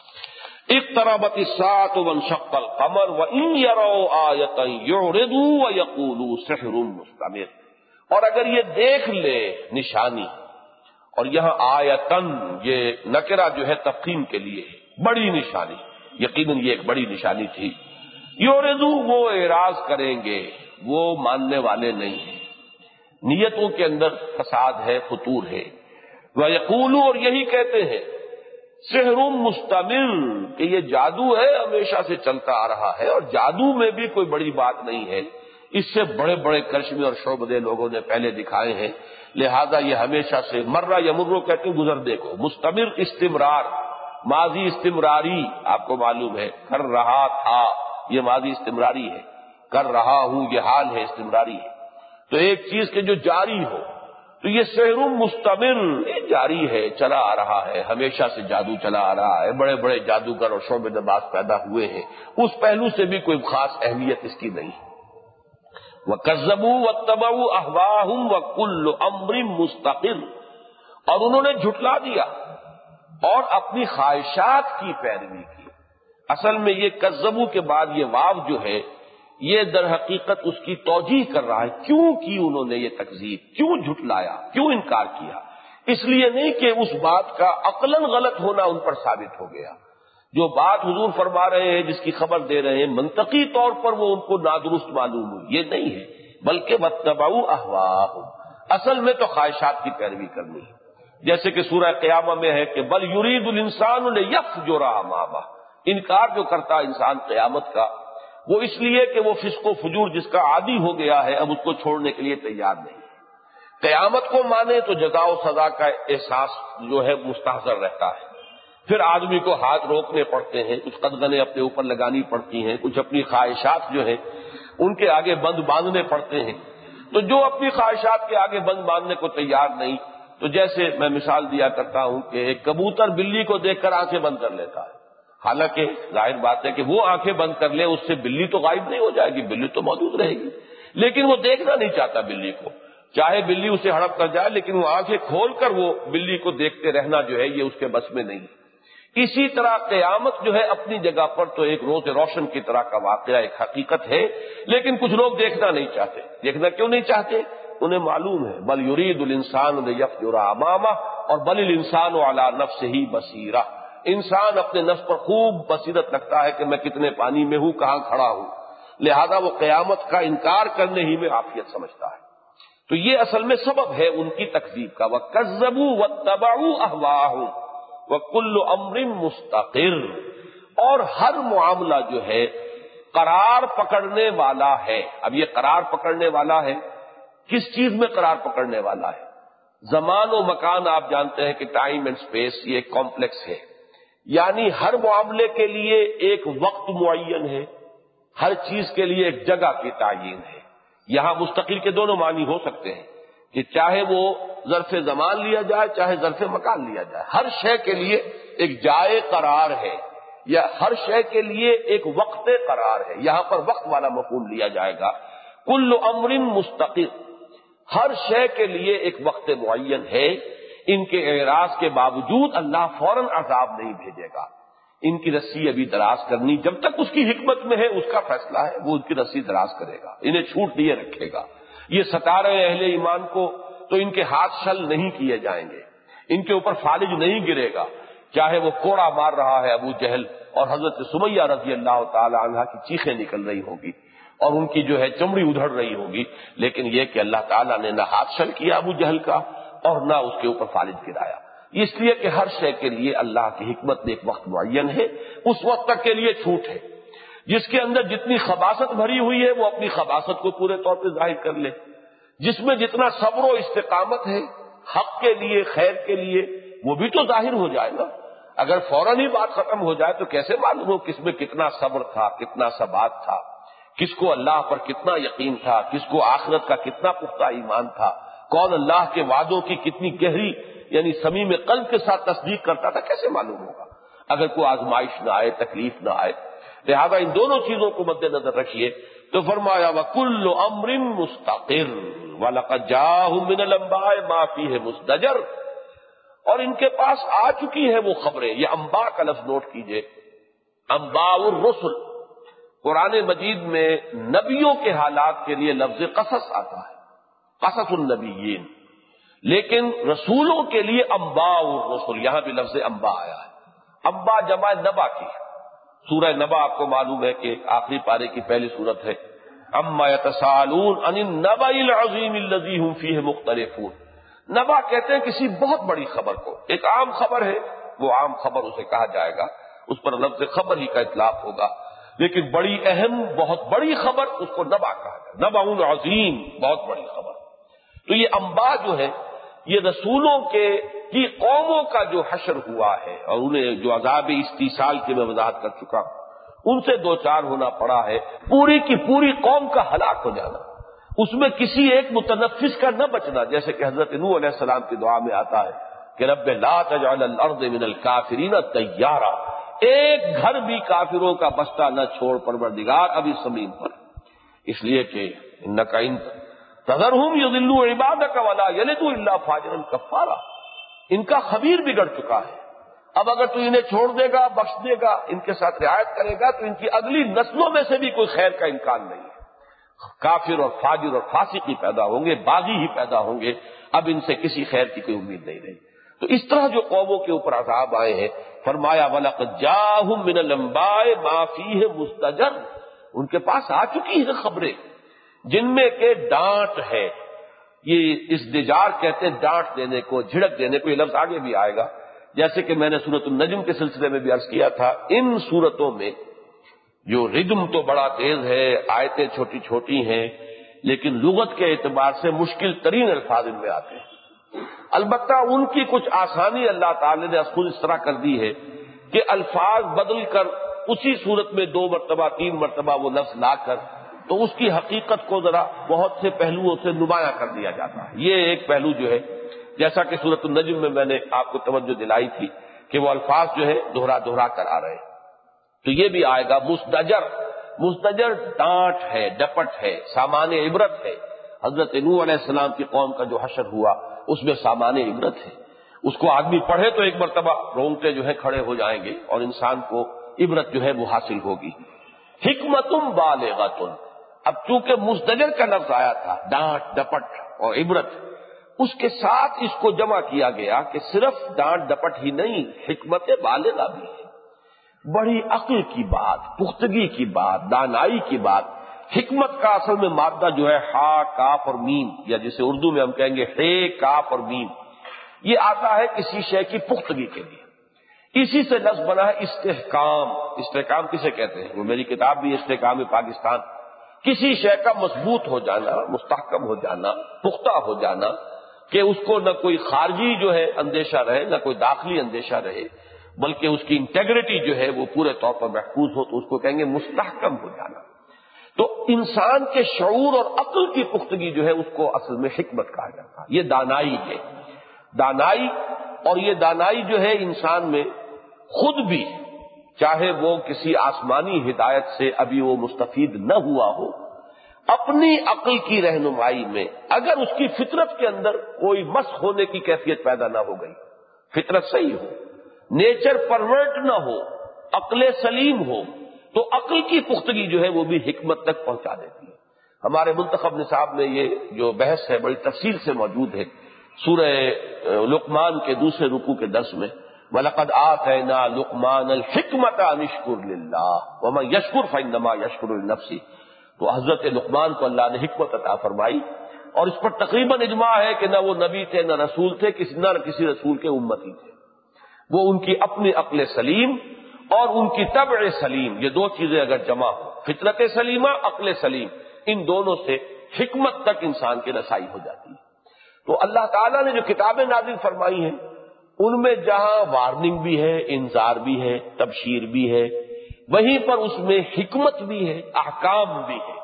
اقتربت الساعة وانشق القمر وإن يروا آية يعرضوا ويقولوا سحر مستمر، اور اگر یہ دیکھ لے نشانی، اور یہاں آیتن یہ نکرہ جو ہے تفخیم کے لیے بڑی نشانی، یقیناً یہ ایک بڑی نشانی تھی، یعرضوا وہ اعراض کریں گے، وہ ماننے والے نہیں ہیں، نیتوں کے اندر فساد ہے، فتور ہے، وَيَقُولُوا اور یہی کہتے ہیں سحر مستمر کہ یہ جادو ہے، ہمیشہ سے چلتا آ رہا ہے، اور جادو میں بھی کوئی بڑی بات نہیں ہے، اس سے بڑے بڑے کرشمے اور شعبدے لوگوں نے پہلے دکھائے ہیں، لہذا یہ ہمیشہ سے مرہ یمرو کہتے ہیں گزر دیکھو، مستمر استمرار، ماضی استمراری، آپ کو معلوم ہے کر رہا تھا یہ ماضی استمراری ہے، کر رہا ہوں یہ حال ہے استمراری ہے، تو ایک چیز کے جو جاری ہو، تو یہ سحر مستمر یہ جاری ہے، چلا آ رہا ہے، ہمیشہ سے جادو چلا آ رہا ہے، بڑے بڑے جادوگر اور شعبے باز پیدا ہوئے ہیں، اس پہلو سے بھی کوئی خاص اہمیت اس کی نہیں۔ وَكَذَّبُوا وَاتَّبَعُوا أَهْوَاءَهُمْ وَكُلُّ أَمْرٍ مُسْتَقِرٌ، اور انہوں نے جھٹلا دیا اور اپنی خواہشات کی پیروی کی۔ اصل میں یہ کذبوا کے بعد یہ واو جو ہے یہ در حقیقت اس کی توجیہ کر رہا ہے، کیوں کی انہوں نے یہ تکذیب، کیوں جھٹلایا، کیوں انکار کیا، اس لیے نہیں کہ اس بات کا عقلاً غلط ہونا ان پر ثابت ہو گیا، جو بات حضور فرما رہے ہیں جس کی خبر دے رہے ہیں منطقی طور پر وہ ان کو نادرست معلوم ہوئی، یہ نہیں ہے، بلکہ واتبعوا اهواءهم، اصل میں تو خواہشات کی پیروی کرنی ہے، جیسے کہ سورہ قیامہ میں ہے کہ بل یرید الانسان لیفجر امامہ، انکار جو کرتا انسان قیامت کا وہ اس لیے کہ وہ فسق و فجور جس کا عادی ہو گیا ہے اب اس کو چھوڑنے کے لیے تیار نہیں ہے، قیامت کو مانے تو جزا و سزا کا احساس جو ہے مستحضر رہتا ہے، پھر آدمی کو ہاتھ روکنے پڑتے ہیں، کچھ قدغنیں اپنے اوپر لگانی پڑتی ہیں، کچھ اپنی خواہشات جو ہیں ان کے آگے بند باندھنے پڑتے ہیں، تو جو اپنی خواہشات کے آگے بند باندھنے کو تیار نہیں، تو جیسے میں مثال دیا کرتا ہوں کہ ایک کبوتر بلی کو دیکھ کر آنکھیں بند کر لیتا ہے، حالانکہ ظاہر بات ہے کہ وہ آنکھیں بند کر لے اس سے بلی تو غائب نہیں ہو جائے گی، بلی تو موجود رہے گی، لیکن وہ دیکھنا نہیں چاہتا بلی کو، چاہے بلی اسے ہڑپ کر جائے لیکن وہ آنکھیں کھول کر وہ بلی کو دیکھتے رہنا جو ہے یہ اس کے بس میں نہیں۔ اسی طرح قیامت جو ہے اپنی جگہ پر تو ایک روز روشن کی طرح کا واقعہ، ایک حقیقت ہے، لیکن کچھ لوگ دیکھنا نہیں چاہتے۔ دیکھنا کیوں نہیں چاہتے؟ انہیں معلوم ہے بل یرید الانسان لیفجر امامہ، اور بل الانسان علی نفسہ بصیرہ، انسان اپنے نفس پر خوب بصیرت رکھتا ہے کہ میں کتنے پانی میں ہوں، کہاں کھڑا ہوں، لہذا وہ قیامت کا انکار کرنے ہی میں عافیت سمجھتا ہے۔ تو یہ اصل میں سبب ہے ان کی تکذیب کا، وَكَذَّبُوا وَاتَّبَعُوا أَهْوَاءَهُمْ وَكُلُّ أَمْرٍ مُسْتَقِرٌ، اور ہر معاملہ جو ہے قرار پکڑنے والا ہے۔ اب یہ قرار پکڑنے والا ہے، کس چیز میں قرار پکڑنے والا ہے؟ زمان و مکان، آپ جانتے ہیں کہ ٹائم اینڈ سپیس یہ ایک کمپلیکس ہے، یعنی ہر معاملے کے لیے ایک وقت معین ہے، ہر چیز کے لیے ایک جگہ کی تعین ہے۔ یہاں مستقل کے دونوں معنی ہو سکتے ہیں کہ چاہے وہ ظرف زمان لیا جائے چاہے ظرف مکان لیا جائے، ہر شے کے لیے ایک جائے قرار ہے، یا ہر شے کے لیے ایک وقت قرار ہے، یہاں پر وقت والا مفہوم لیا جائے گا۔ کل امر مستقر، ہر شے کے لیے ایک وقت معین ہے، ان کے اعراض کے باوجود اللہ فوراً عذاب نہیں بھیجے گا، ان کی رسی ابھی دراز کرنی، جب تک اس کی حکمت میں ہے اس کا فیصلہ ہے، وہ ان کی رسی دراز کرے گا، انہیں چھوٹ دیے رکھے گا۔ یہ ستا رہے اہل ایمان کو تو ان کے ہاتھ شل نہیں کیے جائیں گے، ان کے اوپر فالج نہیں گرے گا، چاہے وہ کوڑا مار رہا ہے ابو جہل اور حضرت سمیہ رضی اللہ تعالی عنہا کی چیخیں نکل رہی ہوگی اور ان کی جو ہے چمڑی ادھڑ رہی ہوگی، لیکن یہ کہ اللہ تعالیٰ نے نہ ہاتھ شل کیا ابو جہل کا اور نہ اس کے اوپر فالج گرایا، اس لیے کہ ہر شے کے لیے اللہ کی حکمت میں ایک وقت معین ہے، اس وقت تک کے لیے چھوٹ ہے۔ جس کے اندر جتنی خباثت بھری ہوئی ہے وہ اپنی خباثت کو پورے طور پہ ظاہر کر لے، جس میں جتنا صبر و استقامت ہے حق کے لیے خیر کے لیے وہ بھی تو ظاہر ہو جائے گا۔ اگر فوراً ہی بات ختم ہو جائے تو کیسے معلوم ہو کس میں کتنا صبر تھا، کتنا ثبات تھا، کس کو اللہ پر کتنا یقین تھا، کس کو آخرت کا کتنا پختہ ایمان تھا، کون اللہ کے وعدوں کی کتنی گہری یعنی صمیم قلب کے ساتھ تصدیق کرتا تھا، کیسے معلوم ہوگا اگر کوئی آزمائش نہ آئے، تکلیف نہ آئے۔ لہذا ان دونوں چیزوں کو مد نظر رکھیے تو فرمایا وَكُلُّ أَمْرٍ مُسْتَقِرٌ وَلَقَدْ جَاءَهُم مِّنَ الْأَنبَاءِ مَا فِيهِ مُزْدَجَرٌ، اور ان کے پاس آ چکی ہے وہ خبریں. یہ انباء کا لفظ نوٹ کیجئے، انباء الرسل. قرآن مجید میں نبیوں کے حالات کے لیے لفظ قصص آتا ہے، قصص النبیین، لیکن رسولوں کے لیے انباء الرسل، یہاں بھی لفظ انباء آیا ہے. انباء جمع نبا کی. سورہ نبا آپ کو معلوم ہے کہ آخری پارے کی پہلی سورت ہے. اما یتساءلون عن النبأ العظیم الذی هم فیہ مختلفون. نبا کہتے ہیں کسی بہت بڑی خبر کو. ایک عام خبر ہے، وہ عام خبر اسے کہا جائے گا، اس پر لفظ خبر ہی کا اطلاق ہوگا. لیکن بڑی اہم بہت بڑی خبر اس کو نبا کہا جائے، نبأ عظیم، بہت بڑی خبر. تو یہ انباء جو ہے یہ رسولوں کی قوموں کا جو حشر ہوا ہے اور انہیں جو عذاب استیصال کی میں وضاحت کر چکا، ان سے دو چار ہونا پڑا ہے. پوری کی پوری قوم کا ہلاک ہو جانا، اس میں کسی ایک متنفس کا نہ بچنا، جیسے کہ حضرت نوح علیہ السلام کی دعا میں آتا ہے کہ رب لا تجعل الارض من الکافرین دیارا، ایک گھر بھی کافروں کا بستا نہ چھوڑ پروردگار ابھی زمین پر. اس لیے کہ انک ان تذرہم یضلوا عبادک ولا یلدوا الا فاجرا کفارا، ان کا خبیر بگڑ چکا ہے. اب اگر تو انہیں چھوڑ دے گا، بخش دے گا، ان کے ساتھ رعایت کرے گا تو ان کی اگلی نسلوں میں سے بھی کوئی خیر کا امکان نہیں ہے. کافر اور فاجر اور فاسق ہی پیدا ہوں گے، باغی ہی پیدا ہوں گے، اب ان سے کسی خیر کی کوئی امید نہیں رہی. تو اس طرح جو قوموں کے اوپر عذاب آئے ہیں، فرمایا وَلَقَدْ جَاءَهُم مِّنَ الْأَنبَاءِ مَا فِيهِ مُزْدَجَرٌ، ان کے پاس آ چکی ہیں خبریں جن میں کہ ڈانٹ ہے. یہ ازدجار کہتے ہیں ڈانٹ دینے کو، جھڑک دینے کو. یہ لفظ آگے بھی آئے گا، جیسے کہ میں نے سورۃ النجم کے سلسلے میں بھی عرض کیا تھا. ان سورتوں میں جو ردم تو بڑا تیز ہے، آیتیں چھوٹی چھوٹی ہیں، لیکن لغت کے اعتبار سے مشکل ترین الفاظ ان میں آتے ہیں. البتہ ان کی کچھ آسانی اللہ تعالی نے خود اس طرح کر دی ہے کہ الفاظ بدل کر اسی صورت میں 2 مرتبہ 3 مرتبہ وہ لفظ لا کر تو اس کی حقیقت کو ذرا بہت سے پہلوؤں سے نمایاں کر دیا جاتا ہے. یہ ایک پہلو جو ہے، جیسا کہ سورۃ النجم میں میں نے آپ کو توجہ دلائی تھی کہ وہ الفاظ جو ہے دہرا کر آ رہے ہیں. تو یہ بھی آئے گا مزدجر. مزدجر ڈانٹ ہے، ڈپٹ ہے، سامان عبرت ہے. حضرت نوح علیہ السلام کی قوم کا جو حشر ہوا اس میں سامان عبرت ہے. اس کو آدمی پڑھے تو ایک مرتبہ رونگٹے جو ہے کھڑے ہو جائیں گے اور انسان کو عبرت جو ہے وہ حاصل ہوگی. حکمتم بالغۃ. اب چونکہ مزدجر کا لفظ آیا تھا، ڈانٹ ڈپٹ اور عبرت، اس کے ساتھ اس کو جمع کیا گیا کہ صرف ڈانٹ ڈپٹ ہی نہیں، حکمت بالغہ بھی ہے. بڑی عقل کی بات، پختگی کی بات، دانائی کی بات. حکمت کا اصل میں مادہ جو ہے ہا کاف اور میم، یا جسے اردو میں ہم کہیں گے ہے کاف اور میم، یہ آتا ہے کسی شے کی پختگی کے لیے. اسی سے لفظ بنا ہے استحکام. استحکام کسے کہتے ہیں؟ وہ میری کتاب بھی استحکام پاکستان. کسی شے کا مضبوط ہو جانا، مستحکم ہو جانا، پختہ ہو جانا، کہ اس کو نہ کوئی خارجی جو ہے اندیشہ رہے، نہ کوئی داخلی اندیشہ رہے، بلکہ اس کی انٹیگریٹی جو ہے وہ پورے طور پر محفوظ ہو، تو اس کو کہیں گے مستحکم ہو جانا. تو انسان کے شعور اور عقل کی پختگی جو ہے اس کو اصل میں حکمت کہا جاتا ہے. یہ دانائی ہے. دانائی، اور یہ دانائی جو ہے انسان میں خود بھی، چاہے وہ کسی آسمانی ہدایت سے ابھی وہ مستفید نہ ہوا ہو، اپنی عقل کی رہنمائی میں اگر اس کی فطرت کے اندر کوئی مسخ ہونے کی کیفیت پیدا نہ ہو گئی، فطرت صحیح ہو، نیچر پرورٹ نہ ہو، عقل سلیم ہو، تو عقل کی پختگی جو ہے وہ بھی حکمت تک پہنچا دیتی ہے. ہمارے منتخب نصاب میں یہ جو بحث ہے بڑی تفصیل سے موجود ہے. سورہ لقمان کے دوسرے رکوع کے درس میں وَلَقَدْ آتَيْنَا لُقْمَانَ الْحِكْمَةَ أَنِ اشْكُرْ لِلَّهِ وَمَنْ يَشْكُرْ فَإِنَّمَا يَشْكُرُ لِنَفْسِهِ. تو حضرت لقمان کو اللہ نے حکمت عطا فرمائی، اور اس پر تقریباً اجماع ہے کہ نہ وہ نبی تھے، نہ رسول تھے، نہ کسی رسول کے امتی تھے. وہ ان کی اپنی عقل سلیم اور ان کی طبع سلیم، یہ 2 چیزیں اگر جمع ہو، فطرت سلیمہ، عقل سلیم، ان دونوں سے حکمت تک انسان کی رسائی ہو جاتی ہے. تو اللہ تعالیٰ نے جو کتابیں نازل فرمائی ہیں ان میں جہاں وارننگ بھی ہے، انذار بھی ہے، تبشیر بھی ہے، وہیں پر اس میں حکمت بھی ہے، احکام بھی ہے.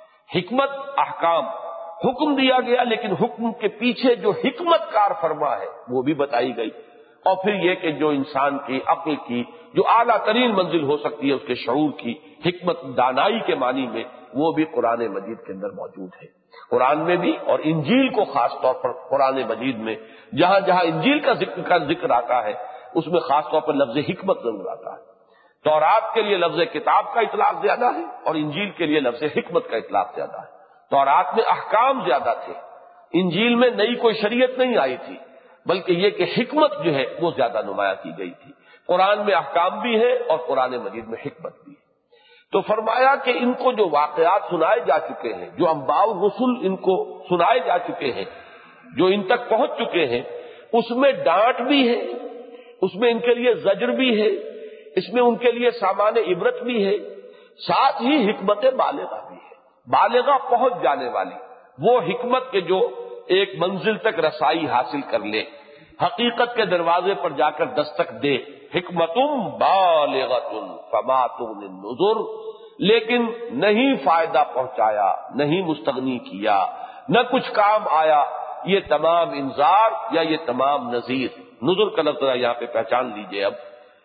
حکمت، احکام، حکم دیا گیا لیکن حکم کے پیچھے جو حکمت کار فرما ہے وہ بھی بتائی گئی. اور پھر یہ کہ جو انسان کی عقل کی جو اعلیٰ ترین منزل ہو سکتی ہے اس کے شعور کی، حکمت دانائی کے معنی میں وہ بھی قرآن مجید کے اندر موجود ہے، قرآن میں بھی اور انجیل کو خاص طور پر قرآن مجید میں جہاں جہاں انجیل کا ذکر آتا ہے اس میں خاص طور پر لفظ حکمت ضرور آتا ہے۔ تورات کے لیے لفظ کتاب کا اطلاق زیادہ ہے اور انجیل کے لیے لفظ حکمت کا اطلاق زیادہ ہے۔ تورات میں احکام زیادہ تھے، انجیل میں نئی کوئی شریعت نہیں آئی تھی، بلکہ یہ کہ حکمت جو ہے وہ زیادہ نمایاں کی گئی تھی۔ قرآن میں احکام بھی ہے اور قرآن مجید میں حکمت بھی ہے۔ تو فرمایا کہ ان کو جو واقعات سنائے جا چکے ہیں، جو انباء الرسل ان کو سنائے جا چکے ہیں، جو ان تک پہنچ چکے ہیں، اس میں ڈانٹ بھی ہے، اس میں ان کے لیے زجر بھی ہے، اس میں ان کے لیے سامان عبرت بھی ہے، ساتھ ہی حکمت بالغہ بھی ہے، بالغہ پہنچ جانے والی، وہ حکمت کے جو ایک منزل تک رسائی حاصل کر لے، حقیقت کے دروازے پر جا کر دستک دے۔ حکمتم بالغۃ فما تغنی النذر، لیکن نہیں فائدہ پہنچایا، نہیں مستغنی کیا، نہ کچھ کام آیا یہ تمام انذار یا یہ تمام نذیر۔ نذر کا لفظ یہاں پہ پہچان لیجئے۔ اب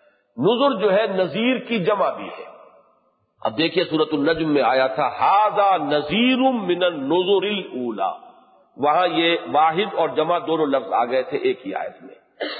نذر جو ہے نذیر کی جمع بھی ہے۔ اب دیکھیے سورۃ النجم میں آیا تھا ھذا نذیر من النذر الاولی، وہاں یہ واحد اور جمع دونوں لفظ آ گئے تھے ایک ہی آیت میں۔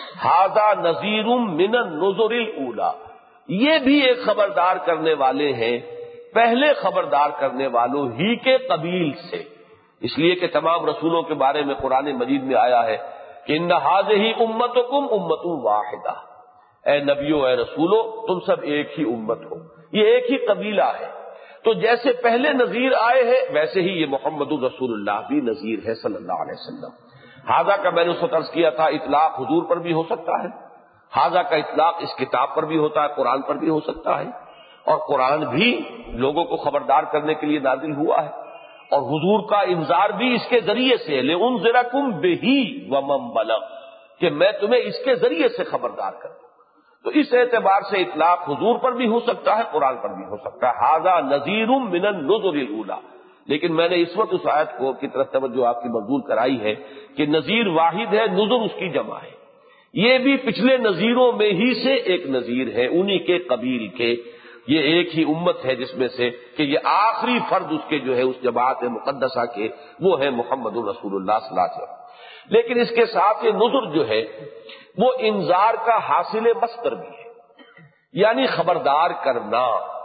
ھذا نذیر من النذر الاولی، یہ بھی ایک خبردار کرنے والے ہیں پہلے خبردار کرنے والوں ہی کے قبیل سے، اس لیے کہ تمام رسولوں کے بارے میں قرآن مجید میں آیا ہے کہ ان ھذہ امتکم امۃ واحدہ، اے نبیوں اے رسولوں تم سب ایک ہی امت ہو، یہ ایک ہی قبیلہ ہے۔ تو جیسے پہلے نذیر آئے ہیں ویسے ہی یہ محمد الرسول اللہ بھی نذیر ہے صلی اللہ علیہ وسلم۔ ھذا کا میں نے اس وقت عرض کیا تھا اطلاق حضور پر بھی ہو سکتا ہے، ھذا کا اطلاق اس کتاب پر بھی ہوتا ہے، قرآن پر بھی ہو سکتا ہے، اور قرآن بھی لوگوں کو خبردار کرنے کے لیے نازل ہوا ہے، اور حضور کا انذار بھی اس کے ذریعے سے لِأُنذِرَكُم بِهِ وَمَن بَلَغَ، کہ میں تمہیں اس کے ذریعے سے خبردار کروں۔ تو اس اعتبار سے اطلاق حضور پر بھی ہو سکتا ہے، قرآن پر بھی ہو سکتا ہے۔ ھذا نذیر من النذر الاولی، لیکن میں نے اس وقت اس آیت کو کی طرف توجہ آپ کی مبذول کرائی ہے کہ نذیر واحد ہے، نذر اس کی جمع ہے، یہ بھی پچھلے نذیروں میں ہی سے ایک نذیر ہے، انہی کے قبیل کے، یہ ایک ہی امت ہے جس میں سے کہ یہ آخری فرد اس کے جو ہے اس جماعت مقدسہ کے وہ ہے محمد الرسول اللہ صلی اللہ علیہ وسلم۔ لیکن اس کے ساتھ یہ نذر جو ہے وہ انذار کا حاصل مصدر بھی ہے، یعنی خبردار کرنا،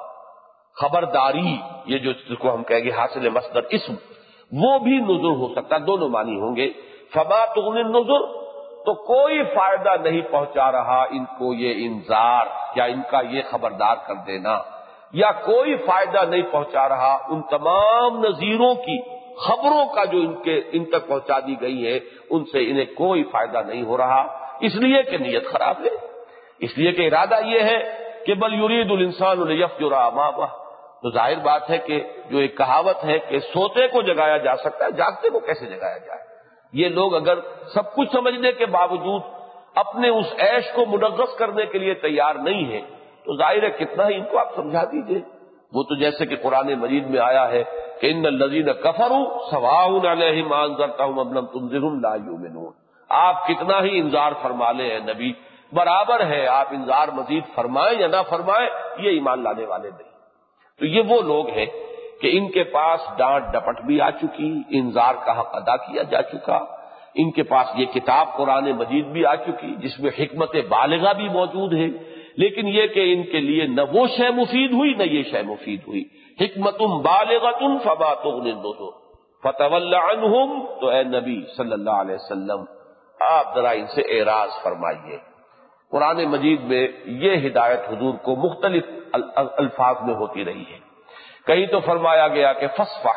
خبرداری، یہ جو جس کو ہم کہیں گے حاصل مصدر اسم، وہ بھی نذر ہو سکتا ہے، دونوں معنی ہوں گے۔ فما تغنی النذر، تو کوئی فائدہ نہیں پہنچا رہا ان کو یہ انذار یا ان کا یہ خبردار کر دینا، یا کوئی فائدہ نہیں پہنچا رہا ان تمام نذیروں کی خبروں کا جو ان تک پہنچا دی گئی ہے ان سے انہیں کوئی فائدہ نہیں ہو رہا، اس لیے کہ نیت خراب ہے، اس لیے کہ ارادہ یہ ہے کہ بل یرید الانسان لیفجر امامہ۔ تو ظاہر بات ہے کہ جو ایک کہاوت ہے کہ سوتے کو جگایا جا سکتا ہے، جاگتے کو کیسے جگایا جائے؟ یہ لوگ اگر سب کچھ سمجھنے کے باوجود اپنے اس عیش کو منغص کرنے کے لیے تیار نہیں ہیں تو ظاہر ہے کتنا ہی ان کو آپ سمجھا دیجئے۔ وہ تو جیسے کہ قرآن مجید میں آیا ہے کہ ان الذین کفروا سواء علیہم انذرتہم ام لم تنذرہم لا یؤمنون، آپ کتنا ہی انذار فرما لیں اے نبی، برابر ہے آپ انذار مزید فرمائیں یا نہ فرمائیں، یہ ایمان لانے والے نہیں۔ تو یہ وہ لوگ ہیں کہ ان کے پاس ڈانٹ ڈپٹ بھی آ چکی، انذار کا حق ادا کیا جا چکا، ان کے پاس یہ کتاب قرآن مجید بھی آ چکی جس میں حکمت بالغہ بھی موجود ہے، لیکن یہ کہ ان کے لیے نہ وہ شے مفید ہوئی نہ یہ شے مفید ہوئی۔ حکمت بالغۃ فما تغنی النذر فتول عنہم، تو اے نبی صلی اللہ علیہ وسلم آپ ذرا ان سے اعراض فرمائیے۔ قرآن مجید میں یہ ہدایت حضور کو مختلف الفاظ میں ہوتی رہی ہے، کہیں تو فرمایا گیا کہ فصفح،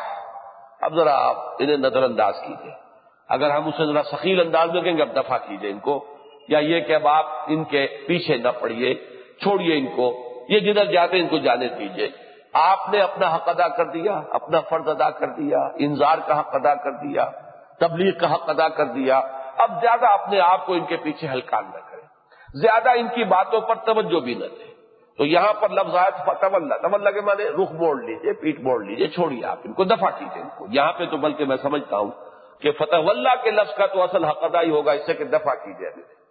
اب ذرا آپ انہیں نظر انداز کیجئے، اگر ہم اسے ذرا ثقیل انداز میں کہیں گے اب دفع کیجئے ان کو، یا یہ کہ اب آپ ان کے پیچھے نہ پڑیے، چھوڑیے ان کو، یہ جدھر جاتے ان کو جانے دیجئے۔ آپ نے اپنا حق ادا کر دیا، اپنا فرض ادا کر دیا، انذار کا حق ادا کر دیا، تبلیغ کا حق ادا کر دیا، اب زیادہ اپنے آپ کو ان کے پیچھے ہلکان نہ کریں، زیادہ ان کی باتوں پر توجہ بھی نہ دیں۔ تو یہاں پر لفظ آیا تولّا کے مانے رخ موڑ لیجئے، پیٹ موڑ لیجئے، چھوڑیے آپ ان کو، دفع کیجئے ان کو۔ یہاں پہ تو بلکہ میں سمجھتا ہوں کہ فتولّا کے لفظ کا تو اصل حق ادا ہی ہوگا اس سے کہ دفع کیجئے،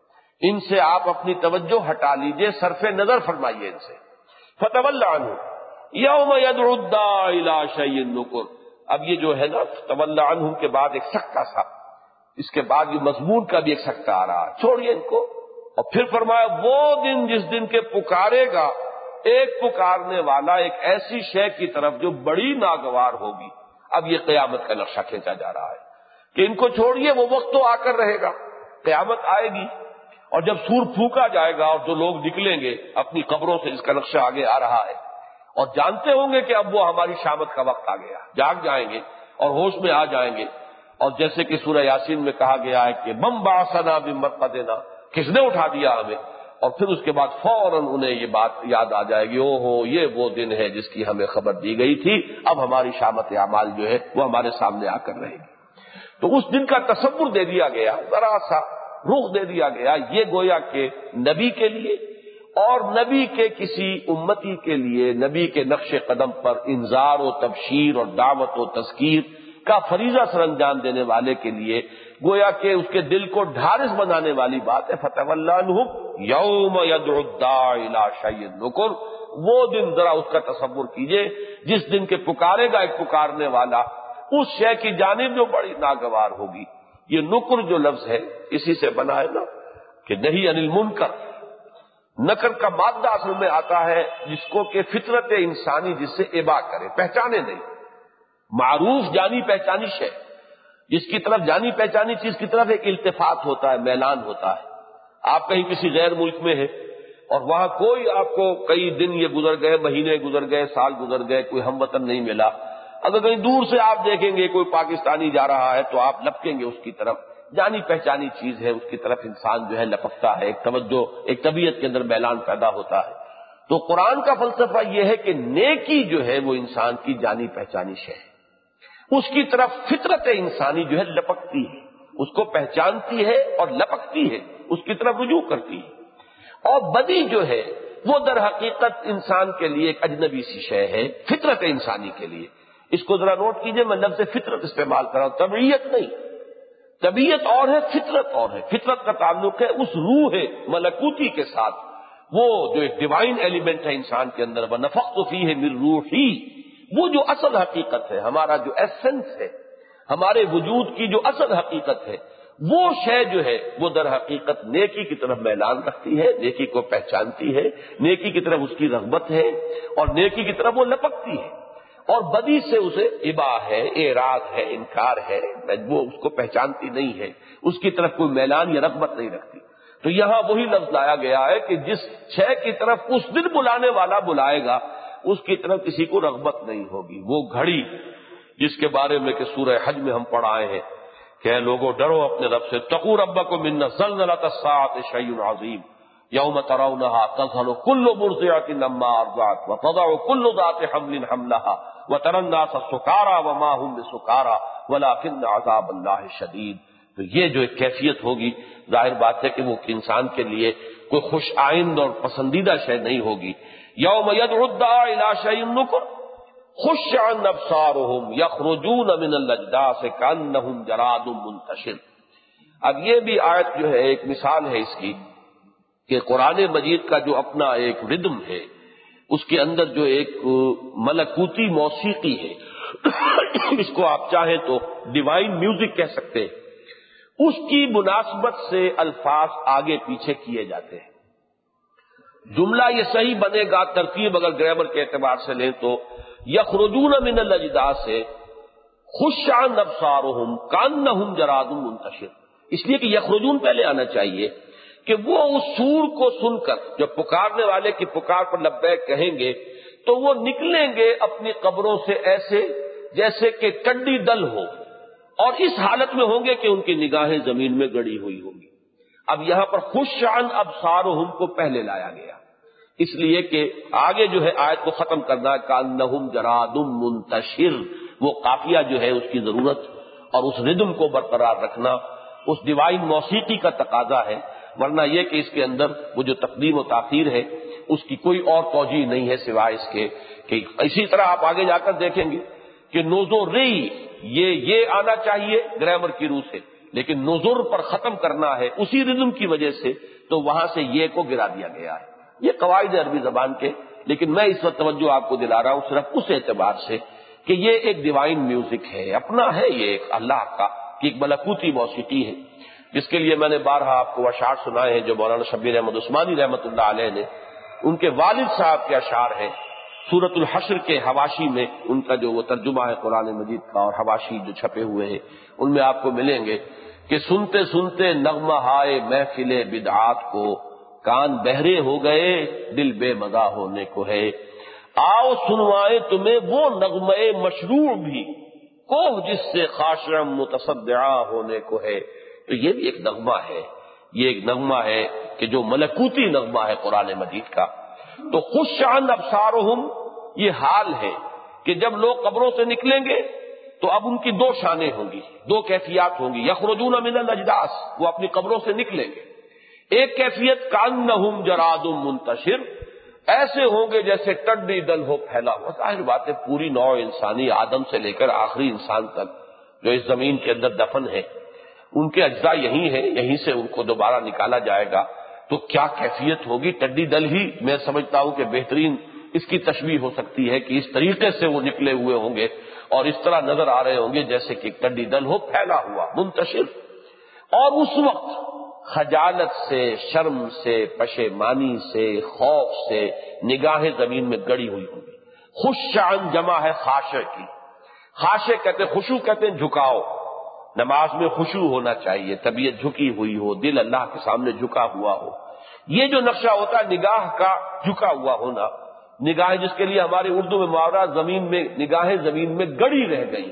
ان سے آپ اپنی توجہ ہٹا لیجئے، صرف نظر فرمائیے ان سے۔ فتولّا عنہ، یوم یدعو الداعی الی شیء نکر. اب یہ جو ہے نا تولی عنہم کے بعد ایک سکہ سا، اس کے بعد یہ مضمون کا بھی ایک سکہ آ رہا ہے، چھوڑیے ان کو. اور پھر فرمایا وہ دن جس دن کے پکارے گا ایک پکارنے والا ایک ایسی شے کی طرف جو بڑی ناگوار ہوگی. اب یہ قیامت کا نقشہ کھینچا جا رہا ہے کہ ان کو چھوڑیے، وہ وقت تو آ کر رہے گا، قیامت آئے گی اور جب سور پھونکا جائے گا اور جو لوگ نکلیں گے اپنی قبروں سے، اس کا نقشہ آگے آ رہا ہے، اور جانتے ہوں گے کہ اب وہ ہماری شامت کا وقت آ گیا، جاگ جائیں گے اور ہوش میں آ جائیں گے. اور جیسے کہ سورہ یاسین میں کہا گیا ہے کہ من بعثنا من مرقدنا، کس نے اٹھا دیا ہمیں، اور پھر اس کے بعد فوراً انہیں یہ بات یاد آ جائے گی، او ہو یہ وہ دن ہے جس کی ہمیں خبر دی گئی تھی، اب ہماری شامت اعمال جو ہے وہ ہمارے سامنے آ کر رہے گی. تو اس دن کا تصور دے دیا گیا، ذرا سا رخ دے دیا گیا. یہ گویا کہ نبی کے لیے اور نبی کے کسی امتی کے لیے نبی کے نقش قدم پر انذار و تبشیر اور دعوت و تذکیر کا فریضہ سر انجام دینے والے کے لیے گویا کہ اس کے دل کو ڈھارس بنانے والی بات ہے. فتولی عنہم یوم یدعو الداعی الی شیء نکر. وہ دن ذرا اس کا تصور کیجئے جس دن کے پکارے گا ایک پکارنے والا اس شے کی جانب جو بڑی ناگوار ہوگی. یہ نکر جو لفظ ہے اسی سے بنا ہے نا کہ نہی عن المنکر. نکر کا مادہ اصل میں آتا ہے جس کو کہ فطرت انسانی جس سے ابا کرے، پہچانے نہیں. معروف جانی پہچانی شے، جس کی طرف جانی پہچانی چیز کی طرف ایک التفات ہوتا ہے، میلان ہوتا ہے. آپ کہیں کسی غیر ملک میں ہیں اور وہاں کوئی آپ کو کئی دن یہ گزر گئے، مہینے گزر گئے، سال گزر گئے، کوئی ہم وطن نہیں ملا. اگر کہیں دور سے آپ دیکھیں گے کوئی پاکستانی جا رہا ہے تو آپ لپکیں گے اس کی طرف. جانی پہچانی چیز ہے، اس کی طرف انسان جو ہے لپکتا ہے، ایک توجہ، ایک طبیعت کے اندر میلان پیدا ہوتا ہے. تو قرآن کا فلسفہ یہ ہے کہ نیکی جو ہے وہ انسان کی جانی پہچانی شے ہے، اس کی طرف فطرت انسانی جو ہے لپکتی ہے، اس کو پہچانتی ہے اور لپکتی ہے، اس کی طرف رجوع کرتی ہے. اور بدی جو ہے وہ در حقیقت انسان کے لیے ایک اجنبی سی شے ہے فطرت انسانی کے لیے. اس کو ذرا نوٹ کیجئے، میں لفظ فطرت استعمال کر رہا ہوں، طبیعت نہیں. طبیعت اور ہے، فطرت اور ہے. فطرت کا تعلق ہے اس روح ملکوتی کے ساتھ، وہ جو ایک ڈیوائن ایلیمنٹ ہے انسان کے اندر، وَنَفَخْتُ فِيهِ مِن رُوحِي، وہ جو اصل حقیقت ہے، ہمارا جو ایسنس ہے، ہمارے وجود کی جو اصل حقیقت ہے، وہ شے جو ہے وہ در حقیقت نیکی کی طرف میلان رکھتی ہے، نیکی کو پہچانتی ہے، نیکی کی طرف اس کی رغبت ہے اور نیکی کی طرف وہ لپکتی ہے. اور بدی سے اسے ابا ہے، اعراض ہے، انکار ہے، وہ اس کو پہچانتی نہیں ہے، اس کی طرف کوئی میلان یا رغبت نہیں رکھتی. تو یہاں وہی لفظ لایا گیا ہے کہ جس شے کی طرف اس دن بلانے والا بلائے گا اس کی طرف کسی کو رغبت نہیں ہوگی. وہ گھڑی جس کے بارے میں کہ سورہ حج میں ہم پڑھ آئے ہیں کہ اے لوگوں ڈرو اپنے رب سے، اتقوا ربکم ان زلزلۃ الساعۃ شیء عظیم یوم ترونها تذهل كل مرضعة عما ارضعت وتضع كل ذات حمل حملها وترى الناس سكارى وما هم بسكارى ولكن عذاب الله شدید. تو یہ جو ایک کیفیت ہوگی ظاہر بات ہے کہ وہ انسان کے لیے کوئی خوش آئند اور پسندیدہ شے نہیں ہوگی. یوم یدعو الداعی الی شیء نکر خش عن ابصارهم یخرجون من الاجداث کانهم جراد منتشر. اب یہ بھی آیت جو ہے ایک مثال ہے اس کی کہ قرآن مجید کا جو اپنا ایک ردم ہے، اس کے اندر جو ایک ملکوتی موسیقی ہے اس کو آپ چاہیں تو ڈیوائن میوزک کہہ سکتے ہیں، اس کی مناسبت سے الفاظ آگے پیچھے کیے جاتے ہیں. جملہ یہ صحیح بنے گا، ترتیب اگر گرامر کے اعتبار سے لیں تو یخرجون من الاجداث سے خش عن ابصارهم کانہم جراد منتشر، اس لیے کہ یخرجون پہلے آنا چاہیے کہ وہ اس سور کو سن کر جب پکارنے والے کی پکار پر لبیک کہیں گے تو وہ نکلیں گے اپنی قبروں سے ایسے جیسے کہ ٹڈی دل ہو، اور اس حالت میں ہوں گے کہ ان کی نگاہیں زمین میں گڑی ہوئی ہوں گی. اب یہاں پر خش عن ابصارهم کو پہلے لایا گیا اس لیے کہ آگے جو ہے آیت کو ختم کرنا کانہم جراد منتشر، وہ قافیہ جو ہے اس کی ضرورت اور اس ردم کو برقرار رکھنا اس ڈیوائن موسیقی کا تقاضا ہے. ورنہ یہ کہ اس کے اندر وہ جو تقدیم و تاخیر ہے اس کی کوئی اور توجیہ نہیں ہے سوائے اس کے کہ اسی طرح آپ آگے جا کر دیکھیں گے کہ نوزوری یہ آنا چاہیے گرامر کی روح سے، لیکن نوزر پر ختم کرنا ہے اسی ردم کی وجہ سے، تو وہاں سے یہ کو گرا دیا گیا ہے. یہ قواعد عربی زبان کے، لیکن میں اس وقت توجہ آپ کو دلا رہا ہوں صرف اس اعتبار سے کہ یہ ایک ڈیوائن میوزک ہے، اپنا ہے، یہ ایک اللہ کا کہ ایک ملکوتی موسیقی ہے، جس کے لیے میں نے بارہا آپ کو اشعار سنائے ہیں جو مولانا شبیر احمد عثمانی رحمۃ اللہ علیہ نے، ان کے والد صاحب کے اشعار ہیں، سورۃ الحشر کے حواشی میں ان کا جو وہ ترجمہ ہے قرآن مجید کا، اور حواشی جو چھپے ہوئے ہیں ان میں آپ کو ملیں گے کہ سنتے سنتے نغمہ ہائے محفل بدعات کو، کان بہرے ہو گئے دل بے مزہ ہونے کو ہے، آؤ سنوائے تمہیں وہ نغمہ مشروع بھی، کوہ جس سے خاشعم متصدعہ ہونے کو ہے۔ تو یہ بھی ایک نغمہ ہے، یہ ایک نغمہ ہے کہ جو ملکوتی نغمہ ہے قرآن مجید کا۔ تو خش عن ابصارہم، یہ حال ہے کہ جب لوگ قبروں سے نکلیں گے تو اب ان کی دو شانیں ہوں گی، دو کیفیات ہوں گی، یخرجون من الاجداث، وہ اپنی قبروں سے نکلیں گے، ایک کیفیت کانہم جراد منتشر، ایسے ہوں گے جیسے ٹڈی دل ہو پھیلا ہوا۔ ظاہر بات ہے پوری نوع انسانی آدم سے لے کر آخری انسان تک جو اس زمین کے اندر دفن ہے، ان کے اجزاء یہی ہیں، یہیں سے ان کو دوبارہ نکالا جائے گا، تو کیا کیفیت ہوگی؟ ٹڈی دل ہی میں سمجھتا ہوں کہ بہترین اس کی تشبیہ ہو سکتی ہے کہ اس طریقے سے وہ نکلے ہوئے ہوں گے اور اس طرح نظر آ رہے ہوں گے جیسے کہ ٹڈی دل ہو پھیلا ہوا منتشر۔ اور اس وقت خجالت سے، شرم سے، پشیمانی سے، خوف سے نگاہیں زمین میں گڑی ہوئی ہوں گی۔ خش عن جمع ہے خاشع کی، خاشع کہتے ہیں، خشوع کہتے ہیں جھکاؤ، نماز میں خشوع ہونا چاہیے، طبیعت جھکی ہوئی ہو، دل اللہ کے سامنے جھکا ہوا ہو۔ یہ جو نقشہ ہوتا ہے نگاہ کا جھکا ہوا ہونا، نگاہیں جس کے لیے ہماری اردو میں محاورہ زمین میں، نگاہیں زمین میں گڑی رہ گئی،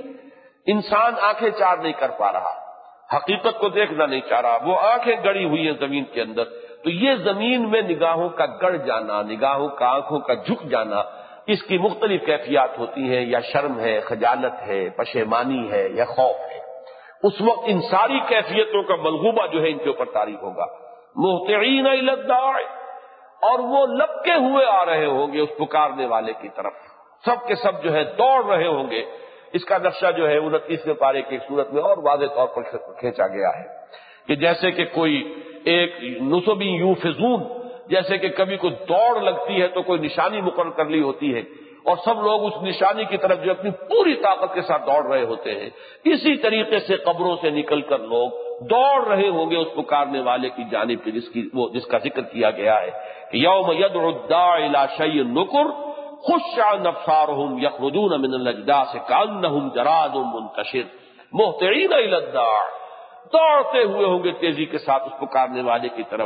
انسان آنکھیں چار نہیں کر پا رہا، حقیقت کو دیکھنا نہیں چاہ رہا، وہ آنکھیں گڑی ہوئی ہیں زمین کے اندر۔ تو یہ زمین میں نگاہوں کا گڑ جانا، نگاہوں کا، آنکھوں کا جھک جانا، اس کی مختلف کیفیات ہوتی ہیں، یا شرم ہے، خجالت ہے، پشیمانی ہے، یا خوف ہے۔ اس وقت ان ساری کیفیتوں کا ملغوبہ جو ہے ان کے اوپر طاری ہوگا۔ مہطعین الی الداع، اور وہ لپکے ہوئے آ رہے ہوں گے اس پکارنے والے کی طرف، سب کے سب جو ہے دوڑ رہے ہوں گے۔ اس کا نقشہ جو ہے 29ویں پارے کی ایک صورت میں اور واضح طور پر کھینچا گیا ہے کہ جیسے کہ کوئی ایک نصبی یوفزون، جیسے کہ کبھی کوئی دوڑ لگتی ہے تو کوئی نشانی مقرر کر لی ہوتی ہے اور سب لوگ اس نشانی کی طرف جو اپنی پوری طاقت کے ساتھ دوڑ رہے ہوتے ہیں، اسی طریقے سے قبروں سے نکل کر لوگ دوڑ رہے ہوں گے اس پکارنے والے کی جانب، جس کا ذکر کیا گیا ہے کہ یوم یدعو الداعی الی شیء نکر خش عن ابصارہم یخرجون من الاجداث کانہم جراد منتشر مہطعین الی الداع، دوڑتے ہوئے ہوں گے تیزی کے ساتھ اس پکارنے والے کی طرف۔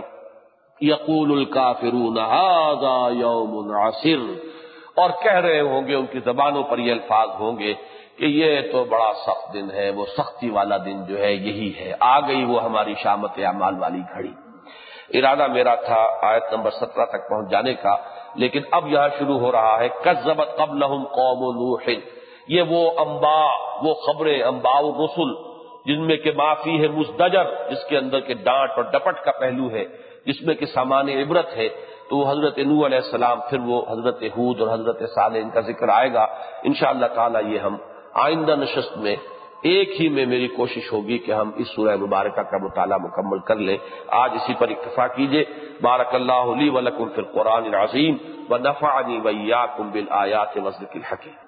یقول الکافرون ھذا یوم عسر، اور کہہ رہے ہوں گے، ان کی زبانوں پر یہ الفاظ ہوں گے کہ یہ تو بڑا سخت دن ہے، وہ سختی والا دن جو ہے یہی ہے، آ گئی وہ ہماری شامت اعمال والی گھڑی۔ ارادہ میرا تھا آیت نمبر 17 تک پہنچ جانے کا، لیکن اب یہاں شروع ہو رہا ہے کذبت قبلہم قوم نوح، یہ وہ انباء، وہ خبریں، انباء الرسل جن میں کہ معافی ہے مزدجر، جس کے اندر کے ڈانٹ اور ڈپٹ کا پہلو ہے، جس میں کہ سامان عبرت ہے، تو حضرت نوح علیہ السلام، پھر وہ حضرت ہود اور حضرت صالح، ان کا ذکر آئے گا انشاءاللہ تعالی۔ یہ ہم آئندہ نشست میں ایک ہی میں میری کوشش ہوگی کہ ہم اس سورہ مبارکہ کا مطالعہ مکمل کر لیں۔ آج اسی پر اکتفا کیجیے۔ بارک اللہ لی ولکم فی القرآن العظیم ونفعنی وإیاکم بالآیات والذکر الحکیم۔